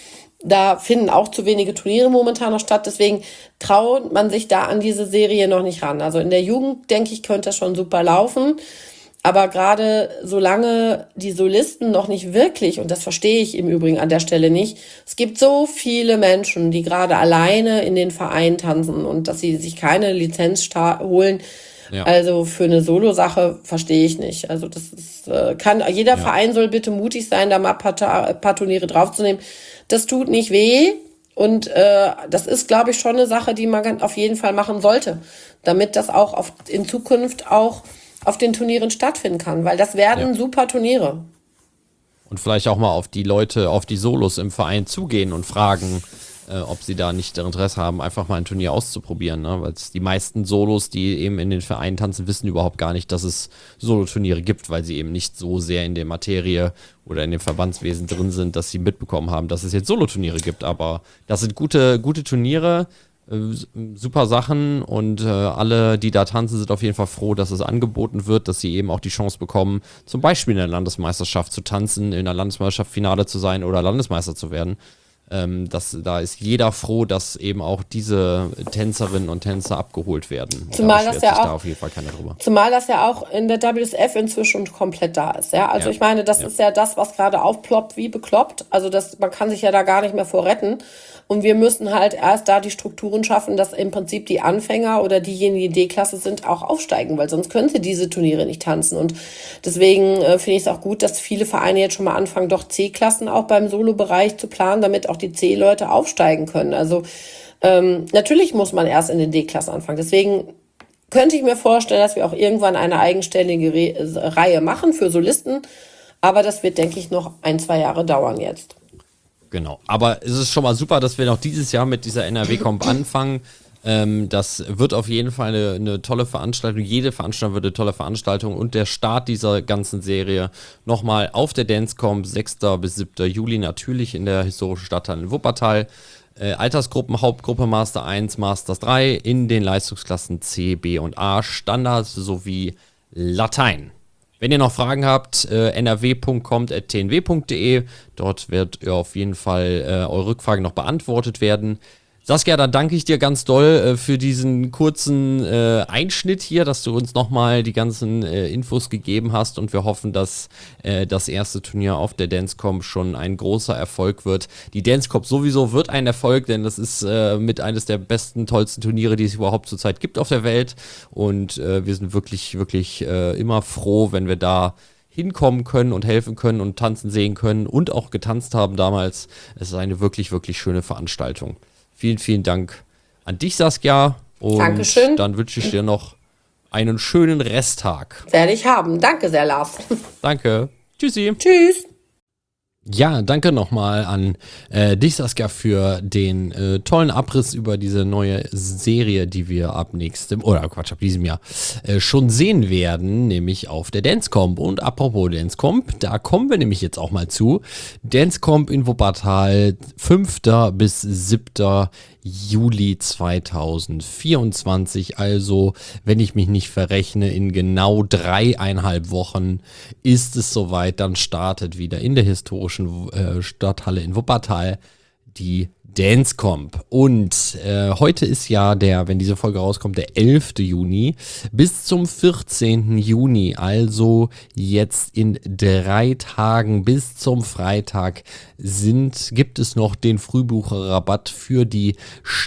Da finden auch zu wenige Turniere momentan noch statt. Deswegen traut man sich da an diese Serie noch nicht ran. Also in der Jugend, denke ich, könnte das schon super laufen. Aber gerade solange die Solisten noch nicht wirklich, und das verstehe ich im Übrigen an der Stelle nicht, es gibt so viele Menschen, die gerade alleine in den Verein tanzen und dass sie sich keine Lizenz sta- holen. Ja. Also für eine Solo-Sache verstehe ich nicht. Also das ist, äh, kann, jeder ja. Verein soll bitte mutig sein, da mal ein paar, Ta- paar Turniere draufzunehmen. Das tut nicht weh. Und äh, das ist, glaube ich, schon eine Sache, die man auf jeden Fall machen sollte, damit das auch auf, in Zukunft auch auf den Turnieren stattfinden kann, weil das werden ja. super Turniere. Und vielleicht auch mal auf die Leute, auf die Solos im Verein zugehen und fragen, äh, ob sie da nicht Interesse haben, einfach mal ein Turnier auszuprobieren, ne? Weil die meisten Solos, die eben in den Vereinen tanzen, wissen überhaupt gar nicht, dass es Solo-Turniere gibt, weil sie eben nicht so sehr in der Materie oder in dem Verbandswesen drin sind, dass sie mitbekommen haben, dass es jetzt Solo-Turniere gibt. Aber das sind gute, gute Turniere, super Sachen, und äh, alle, die da tanzen, sind auf jeden Fall froh, dass es angeboten wird, dass sie eben auch die Chance bekommen, zum Beispiel in der Landesmeisterschaft zu tanzen, in der Landesmeisterschaft Finale zu sein oder Landesmeister zu werden. Ähm, das, da ist jeder froh, dass eben auch diese Tänzerinnen und Tänzer abgeholt werden. Zumal da das ja auch, da auf jeden Fall keiner drüber. Zumal das ja auch in der W S F inzwischen komplett da ist. Ja? Also ja. ich meine, das ja. ist ja das, was gerade aufploppt wie bekloppt. Also das, man kann sich ja da gar nicht mehr vor retten. Und wir müssen halt erst da die Strukturen schaffen, dass im Prinzip die Anfänger oder diejenigen, die D-Klasse sind, auch aufsteigen, weil sonst können sie diese Turniere nicht tanzen. Und deswegen äh, finde ich es auch gut, dass viele Vereine jetzt schon mal anfangen, doch C-Klassen auch beim Solo-Bereich zu planen, damit auch die C-Leute aufsteigen können. Also ähm, natürlich muss man erst in den D-Klassen anfangen. Deswegen könnte ich mir vorstellen, dass wir auch irgendwann eine eigenständige Re- Reihe machen für Solisten. Aber das wird, denke ich, noch ein, zwei Jahre dauern jetzt. Genau, aber es ist schon mal super, dass wir noch dieses Jahr mit dieser N R W-Comp anfangen. Ähm, das wird auf jeden Fall eine, eine tolle Veranstaltung. Jede Veranstaltung wird eine tolle Veranstaltung. Und der Start dieser ganzen Serie nochmal auf der Dancecomp, sechster bis siebter Juli, natürlich in der historischen Stadtteil in Wuppertal. Äh, Altersgruppen, Hauptgruppe Master eins, Master drei in den Leistungsklassen C, B und A, Standard sowie Latein. Wenn ihr noch Fragen habt, äh, n r w punkt com at t n w punkt d e, dort wird ja auf jeden Fall äh, eure Rückfragen noch beantwortet werden. Saskia, dann danke ich dir ganz doll äh, für diesen kurzen äh, Einschnitt hier, dass du uns nochmal die ganzen äh, Infos gegeben hast und wir hoffen, dass äh, das erste Turnier auf der Dancecomp schon ein großer Erfolg wird. Die Dancecomp sowieso wird ein Erfolg, denn das ist äh, mit eines der besten, tollsten Turniere, die es überhaupt zurzeit gibt auf der Welt und äh, wir sind wirklich, wirklich äh, immer froh, wenn wir da hinkommen können und helfen können und tanzen sehen können und auch getanzt haben damals. Es ist eine wirklich, wirklich schöne Veranstaltung. Vielen, vielen Dank an dich, Saskia. Und Dankeschön. Dann wünsche ich dir noch einen schönen Resttag. Werde ich haben. Danke sehr, Lars. Danke. Tschüssi. Tschüss. Ja, danke nochmal an äh, dich, Saskia, für den äh, tollen Abriss über diese neue Serie, die wir ab nächstem, oder Quatsch, ab diesem Jahr äh, schon sehen werden, nämlich auf der Dancecomp. Und apropos Dancecomp, da kommen wir nämlich jetzt auch mal zu. Dancecomp in Wuppertal, fünfter bis siebter Juli zweitausendvierundzwanzig, also wenn ich mich nicht verrechne, in genau dreieinhalb Wochen ist es soweit, dann startet wieder in der historischen äh, Stadthalle in Wuppertal die Dancecomp. Und äh, heute ist ja der, wenn diese Folge rauskommt, der elfte Juni bis zum vierzehnten Juni, also jetzt in drei Tagen bis zum Freitag sind, gibt es noch den Frühbucherrabatt für die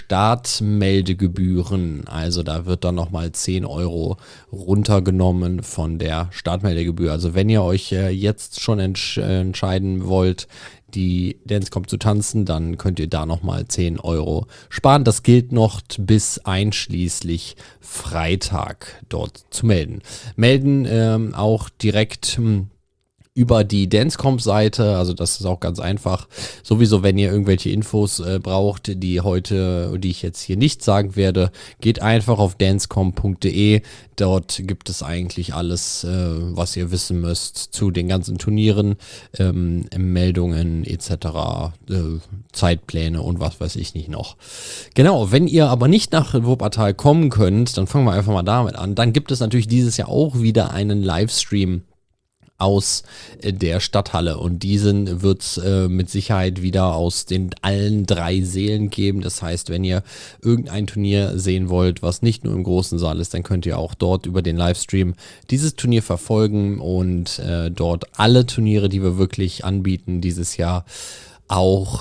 Startmeldegebühren. Also da wird dann nochmal zehn Euro runtergenommen von der Startmeldegebühr. Also wenn ihr euch äh, jetzt schon entsch- äh, entscheiden wollt, die Dancecomp zu tanzen, dann könnt ihr da nochmal zehn Euro sparen. Das gilt noch bis einschließlich Freitag dort zu melden. Melden ähm, auch direkt mh, über die Dancecomp-Seite, also das ist auch ganz einfach. Sowieso, wenn ihr irgendwelche Infos äh, braucht, die heute, die ich jetzt hier nicht sagen werde, geht einfach auf dancecomp punkt de. Dort gibt es eigentlich alles, äh, was ihr wissen müsst zu den ganzen Turnieren, ähm, Meldungen et cetera, äh, Zeitpläne und was weiß ich nicht noch. Genau, wenn ihr aber nicht nach Wuppertal kommen könnt, dann fangen wir einfach mal damit an. Dann gibt es natürlich dieses Jahr auch wieder einen Livestream aus der Stadthalle und diesen wird es äh, mit Sicherheit wieder aus den allen drei Sälen geben. Das heißt, wenn ihr irgendein Turnier sehen wollt, was nicht nur im großen Saal ist, dann könnt ihr auch dort über den Livestream dieses Turnier verfolgen und äh, dort alle Turniere, die wir wirklich anbieten dieses Jahr, auch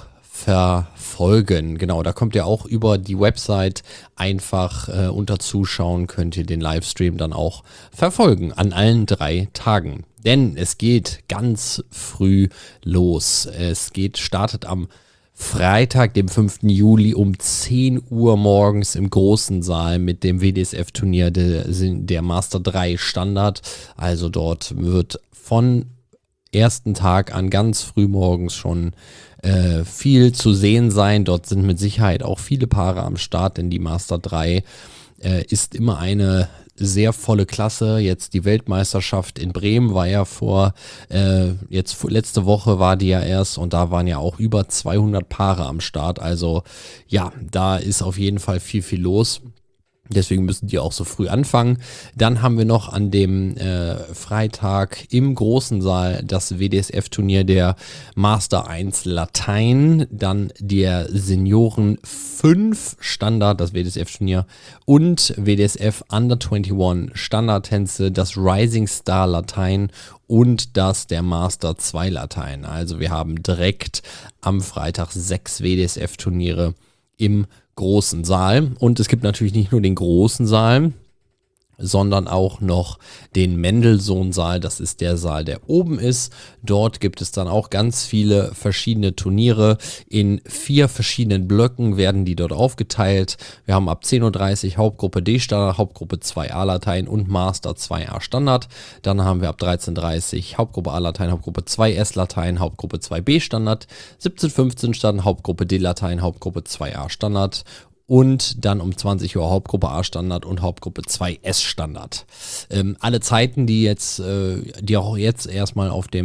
verfolgen. Genau, da kommt ihr auch über die Website einfach äh, unter Zuschauen, könnt ihr den Livestream dann auch verfolgen an allen drei Tagen. Denn es geht ganz früh los. Es geht, startet am Freitag, dem fünften Juli um zehn Uhr morgens im großen Saal mit dem W D S F-Turnier der, der Master drei Standard. Also dort wird von ersten Tag an ganz früh morgens schon äh, viel zu sehen sein. Dort sind mit Sicherheit auch viele Paare am Start, denn die Master drei äh, ist immer eine sehr volle Klasse. Jetzt die Weltmeisterschaft in Bremen war ja vor, äh, jetzt letzte Woche war die ja erst und da waren ja auch über zweihundert Paare am Start. Also ja, da ist auf jeden Fall viel, viel los. Deswegen müssen die auch so früh anfangen. Dann haben wir noch an dem äh, Freitag im großen Saal das W D S F-Turnier der Master eins Latein, dann der Senioren fünf Standard, das W D S F-Turnier und W D S F Under einundzwanzig Standardtänze, das Rising Star Latein und das der Master zwei Latein. Also wir haben direkt am Freitag sechs W D S F-Turniere im großen Saal und es gibt natürlich nicht nur den großen Saal, sondern auch noch den Mendelssohn-Saal. Das ist der Saal, der oben ist. Dort gibt es dann auch ganz viele verschiedene Turniere. In vier verschiedenen Blöcken werden die dort aufgeteilt. Wir haben ab zehn Uhr dreißig Hauptgruppe D Standard, Hauptgruppe zwei A Latein und Master zwei A Standard. Dann haben wir ab dreizehn Uhr dreißig Hauptgruppe A Latein, Hauptgruppe zwei S Latein, Hauptgruppe zwei B Standard, siebzehn Uhr fünfzehn Standard, Hauptgruppe D Latein, Hauptgruppe zwei A Standard. Und dann um zwanzig Uhr Hauptgruppe A Standard und Hauptgruppe zwei S Standard. Ähm, alle Zeiten, die jetzt, äh, die auch jetzt erstmal auf dem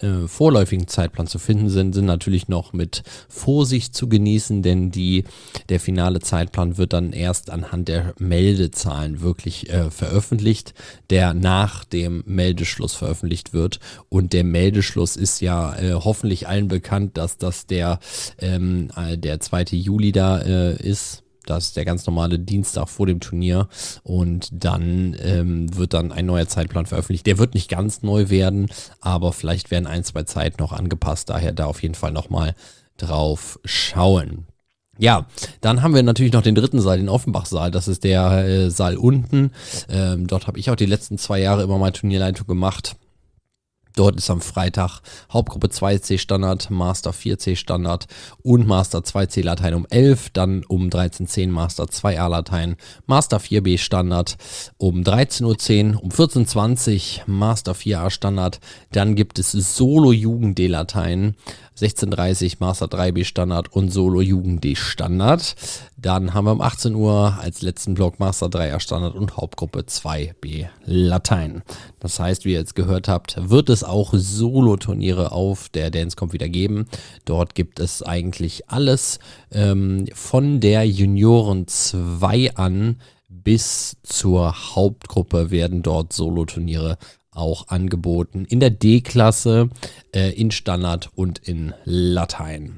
äh, vorläufigen Zeitplan zu finden sind, sind natürlich noch mit Vorsicht zu genießen, denn die, der finale Zeitplan wird dann erst anhand der Meldezahlen wirklich äh, veröffentlicht, der nach dem Meldeschluss veröffentlicht wird. Und der Meldeschluss ist ja äh, hoffentlich allen bekannt, dass das der, ähm, der zweite Juli da äh, ist. Das ist der ganz normale Dienstag vor dem Turnier und dann ähm, wird dann ein neuer Zeitplan veröffentlicht. Der wird nicht ganz neu werden, aber vielleicht werden ein, zwei Zeiten noch angepasst. Daher da auf jeden Fall nochmal drauf schauen. Ja, dann haben wir natürlich noch den dritten Saal, den Offenbach-Saal. Das ist der äh, Saal unten. Ähm, dort habe ich auch die letzten zwei Jahre immer mal Turnierleitung gemacht. Dort ist am Freitag Hauptgruppe zwei C Standard, Master vier C Standard und Master zwei C Latein um elf, dann um dreizehn Uhr zehn Master zwei A Latein, Master vier B Standard um dreizehn Uhr zehn, um vierzehn Uhr zwanzig Master vier A Standard, dann gibt es Solo Jugend D Latein, sechzehn Uhr dreißig Master drei B Standard und Solo Jugend D Standard. Dann haben wir um achtzehn Uhr als letzten Block Master drei A Standard und Hauptgruppe zwei B Latein. Das heißt, wie ihr jetzt gehört habt, wird es auch Solo-Turniere auf der Dancecomp wieder geben. Dort gibt es eigentlich alles ähm, von der Junioren zwei an bis zur Hauptgruppe werden dort Solo-Turniere auch angeboten. In der D-Klasse, äh, in Standard und in Latein.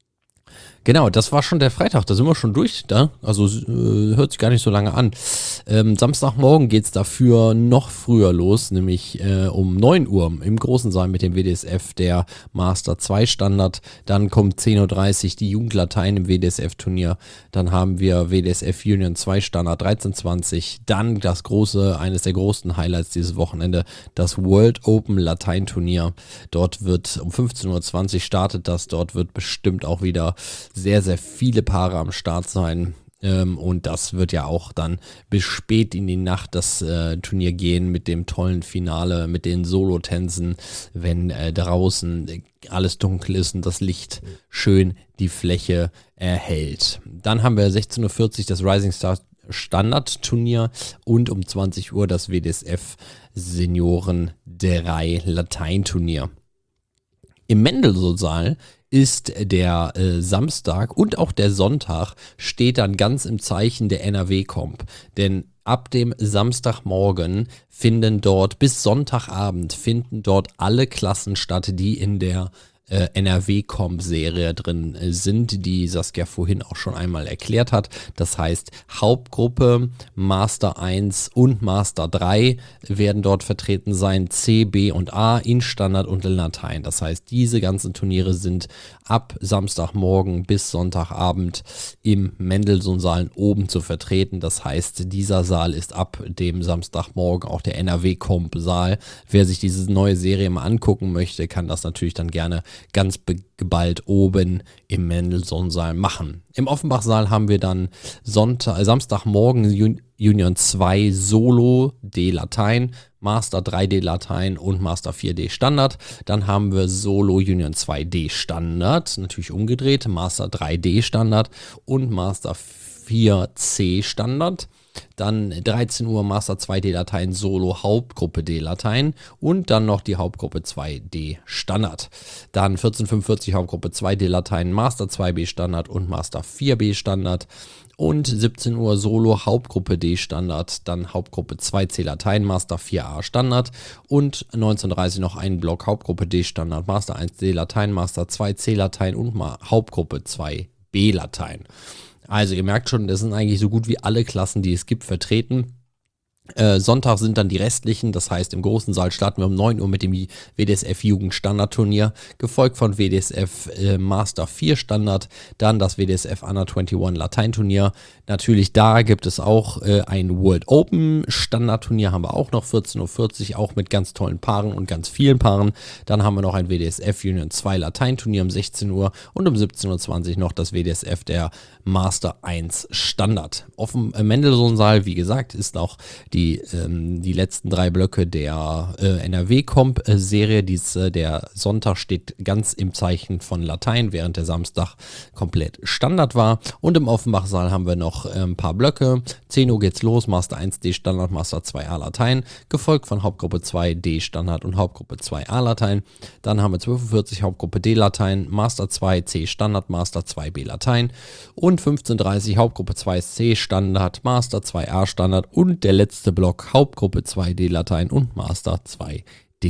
Genau, das war schon der Freitag, da sind wir schon durch, da. Also äh, hört sich gar nicht so lange an. Ähm, Samstagmorgen geht es dafür noch früher los, nämlich äh, um neun Uhr im großen Saal mit dem W D S F der Master zwei Standard. Dann kommt zehn Uhr dreißig die Jugendlatein im W D S F-Turnier. Dann haben wir W D S F Union zwei Standard dreizehn Uhr zwanzig. Dann das große, eines der großen Highlights dieses Wochenende, das World Open Latein-Turnier. Dort wird um fünfzehn Uhr zwanzig startet das. Dort wird bestimmt auch wieder sehr, sehr viele Paare am Start sein. Ähm, und das wird ja auch dann bis spät in die Nacht das äh, Turnier gehen mit dem tollen Finale, mit den Solotänzen, wenn äh, draußen alles dunkel ist und das Licht schön die Fläche erhält. Dann haben wir sechzehn Uhr vierzig das Rising Star Standard-Turnier und um zwanzig Uhr das W D S F Senioren drei Latein-Turnier. Im Mendelssohn-Saal ist der äh, Samstag und auch der Sonntag steht dann ganz im Zeichen der N R W-Comp. Denn ab dem Samstagmorgen finden dort bis Sonntagabend finden dort alle Klassen statt, die in der äh, N R W-Comp-Serie drin äh, sind, die Saskia vorhin auch schon einmal erklärt hat. Das heißt, Hauptgruppe, Master eins und Master drei werden dort vertreten sein, C, B und A in Standard und in Latein. Das heißt, diese ganzen Turniere sind ab Samstagmorgen bis Sonntagabend im Mendelssohn-Saal oben zu vertreten. Das heißt, dieser Saal ist ab dem Samstagmorgen auch der N R W-Comp-Saal. Wer sich diese neue Serie mal angucken möchte, kann das natürlich dann gerne ganz geballt oben im Mendelssohn-Saal machen. Im Offenbach-Saal haben wir dann Sonntag, Samstagmorgen Union zwei Solo D Latein, Master drei D Latein und Master vier D Standard. Dann haben wir Solo Union zwei D Standard, natürlich umgedreht, Master drei D Standard und Master vier C Standard. Dann dreizehn Uhr Master zwei D Latein Solo Hauptgruppe D Latein und dann noch die Hauptgruppe zwei D Standard. Dann vierzehn Uhr fünfundvierzig Hauptgruppe zwei D Latein, Master zwei B Standard und Master vier B Standard. Und siebzehn Uhr Solo Hauptgruppe D Standard, dann Hauptgruppe zwei C Latein, Master vier A Standard und neunzehn Uhr dreißig noch einen Block Hauptgruppe D Standard, Master eins D Latein, Master zwei C Latein und Ma- Hauptgruppe zwei B Latein. Also ihr merkt schon, das sind eigentlich so gut wie alle Klassen, die es gibt, vertreten. Äh, Sonntag sind dann die restlichen, das heißt im großen Saal starten wir um neun Uhr mit dem W D S F Jugend Standardturnier, gefolgt von W D S F äh, Master vier Standard, dann das W D S F Under einundzwanzig Lateinturnier. Natürlich da gibt es auch äh, ein World Open Standardturnier, haben wir auch noch vierzehn Uhr vierzig, auch mit ganz tollen Paaren und ganz vielen Paaren. Dann haben wir noch ein W D S F Union zwei Lateinturnier um sechzehn Uhr und um siebzehn Uhr zwanzig noch das W D S F der Master eins Standard. Auf dem äh, Mendelssohn-Saal, wie gesagt, ist auch die die, ähm, die letzten drei Blöcke der äh, N R W-Comp-Serie. Äh, der Sonntag steht ganz im Zeichen von Latein, während der Samstag komplett Standard war. Und im Offenbach-Saal haben wir noch äh, ein paar Blöcke. zehn Uhr geht's los, Master eins D-Standard, Master zwei A Latein, gefolgt von Hauptgruppe zwei D-Standard und Hauptgruppe zwei A Latein. Dann haben wir zwölf Uhr vierzig Hauptgruppe D-Latein, Master zwei C-Standard, Master zwei B-Latein und fünfzehn Uhr dreißig Hauptgruppe zwei C-Standard, Master zwei A-Standard und der letzte Block Hauptgruppe zwei D-Latein und Master zwei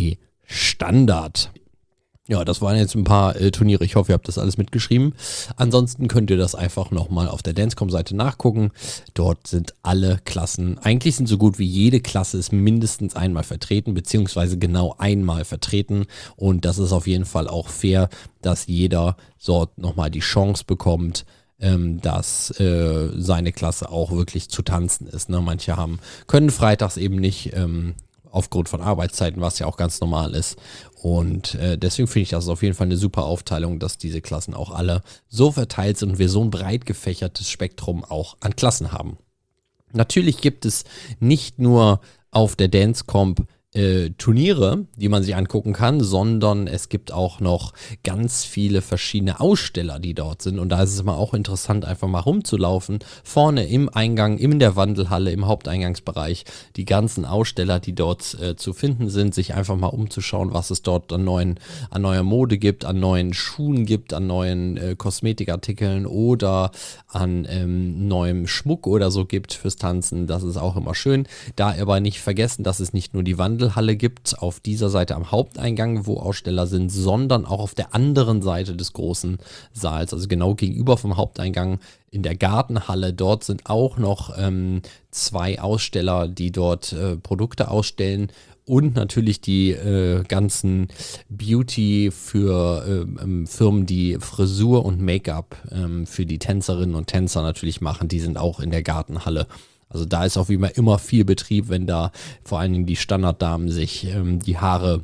D-Standard. Ja, das waren jetzt ein paar äh, Turniere. Ich hoffe, ihr habt das alles mitgeschrieben. Ansonsten könnt ihr das einfach nochmal auf der Dancecom-Seite nachgucken. Dort sind alle Klassen, eigentlich sind so gut wie jede Klasse ist mindestens einmal vertreten, beziehungsweise genau einmal vertreten. Und das ist auf jeden Fall auch fair, dass jeder dort nochmal die Chance bekommt, ähm, dass äh, seine Klasse auch wirklich zu tanzen ist. Ne? Manche haben, können freitags eben nicht, ähm, aufgrund von Arbeitszeiten, was ja auch ganz normal ist. Und äh, deswegen finde ich das auf jeden Fall eine super Aufteilung, dass diese Klassen auch alle so verteilt sind und wir so ein breit gefächertes Spektrum auch an Klassen haben. Natürlich gibt es nicht nur auf der Dancecomp äh, Turniere, die man sich angucken kann, sondern es gibt auch noch ganz viele verschiedene Aussteller, die dort sind. Und da ist es immer auch interessant, einfach mal rumzulaufen. Vorne im Eingang, in der Wandelhalle, im Haupteingangsbereich, die ganzen Aussteller, die dort äh, zu finden sind, sich einfach mal umzuschauen, was es dort an neuen, an neuer Mode gibt, an neuen Schuhen gibt, an neuen äh, Kosmetikartikeln oder an ähm, neuem Schmuck oder so gibt fürs Tanzen. Das ist auch immer schön. Da aber nicht vergessen, dass es nicht nur die Wandelhalle gibt, auf dieser Seite am Haupteingang, wo Aussteller sind, sondern auch auf der anderen Seite des großen Saals, also genau gegenüber vom Haupteingang in der Gartenhalle. Dort sind auch noch ähm, zwei Aussteller, die dort äh, Produkte ausstellen. Und natürlich die äh, ganzen Beauty für ähm, Firmen, die Frisur und Make-up ähm, für die Tänzerinnen und Tänzer natürlich machen, die sind auch in der Gartenhalle. Also da ist auf jeden Fall immer viel Betrieb, wenn da vor allen Dingen die Standarddamen sich ähm, die Haare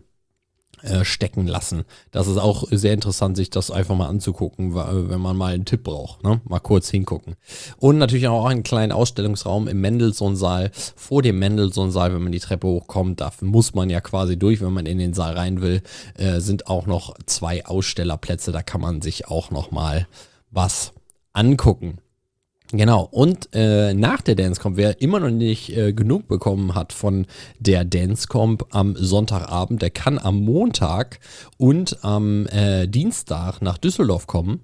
äh, stecken lassen. Das ist auch sehr interessant, sich das einfach mal anzugucken, wenn man mal einen Tipp braucht. Ne? Mal kurz hingucken. Und natürlich auch einen kleinen Ausstellungsraum im Mendelssohn-Saal. Vor dem Mendelssohn-Saal, wenn man die Treppe hochkommt, da muss man ja quasi durch, wenn man in den Saal rein will, äh, sind auch noch zwei Ausstellerplätze. Da kann man sich auch noch mal was angucken. Genau, und äh, nach der Dancecomp, wer immer noch nicht äh, genug bekommen hat von der Dancecomp am Sonntagabend, der kann am Montag und am äh, Dienstag nach Düsseldorf kommen.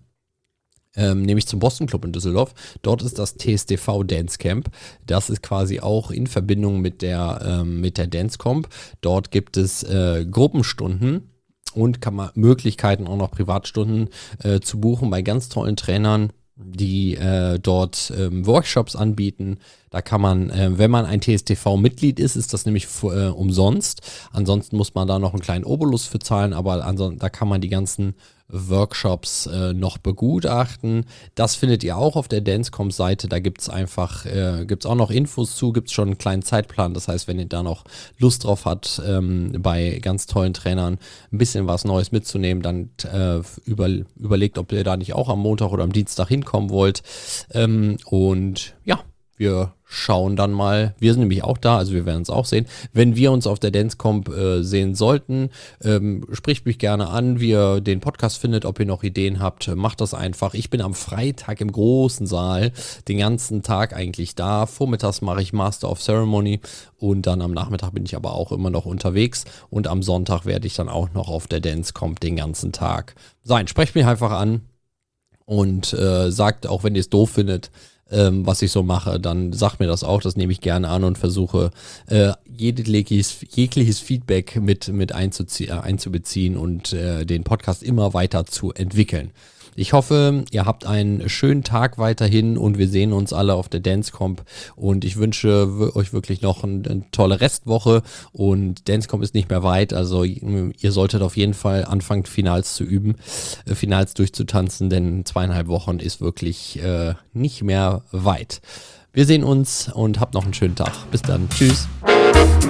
Ähm, nämlich zum Boston Club in Düsseldorf. Dort ist das T S D V Dance Camp. Das ist quasi auch in Verbindung mit der, ähm, mit der Dancecomp. Dort gibt es äh, Gruppenstunden und kann man Möglichkeiten, auch noch Privatstunden äh, zu buchen bei ganz tollen Trainern, die äh, dort ähm, Workshops anbieten. Da kann man, äh, wenn man ein T S T V-Mitglied ist, ist das nämlich äh, umsonst. Ansonsten muss man da noch einen kleinen Obolus für zahlen, aber ansonsten, da kann man die ganzen Workshops äh, noch begutachten. Das findet ihr auch auf der Dancecomp-Seite. Da gibt es einfach, äh, gibt es auch noch Infos zu, gibt es schon einen kleinen Zeitplan. Das heißt, wenn ihr da noch Lust drauf habt, ähm, bei ganz tollen Trainern ein bisschen was Neues mitzunehmen, dann äh, über, überlegt, ob ihr da nicht auch am Montag oder am Dienstag hinkommen wollt. Ähm, und ja, wir schauen dann mal, wir sind nämlich auch da, also wir werden uns auch sehen. Wenn wir uns auf der Dancecomp äh, sehen sollten, ähm, spricht mich gerne an, wie ihr den Podcast findet, ob ihr noch Ideen habt, macht das einfach. Ich bin am Freitag im großen Saal, den ganzen Tag eigentlich da. Vormittags mache ich Master of Ceremony und dann am Nachmittag bin ich aber auch immer noch unterwegs und am Sonntag werde ich dann auch noch auf der Dancecomp den ganzen Tag sein. Sprecht mich einfach an und äh, sagt, auch wenn ihr es doof findet, Ähm, was ich so mache, dann sagt mir das auch, das nehme ich gerne an und versuche äh, jegliches, jegliches Feedback mit, mit einzuzie- äh, einzubeziehen und äh, den Podcast immer weiter zu entwickeln. Ich hoffe, ihr habt einen schönen Tag weiterhin und wir sehen uns alle auf der Dancecomp und ich wünsche w- euch wirklich noch ein, eine tolle Restwoche und Dancecomp ist nicht mehr weit, also ihr solltet auf jeden Fall anfangen, Finals zu üben, äh, Finals durchzutanzen, denn zweieinhalb Wochen ist wirklich äh, nicht mehr weit. Wir sehen uns und habt noch einen schönen Tag. Bis dann. Tschüss.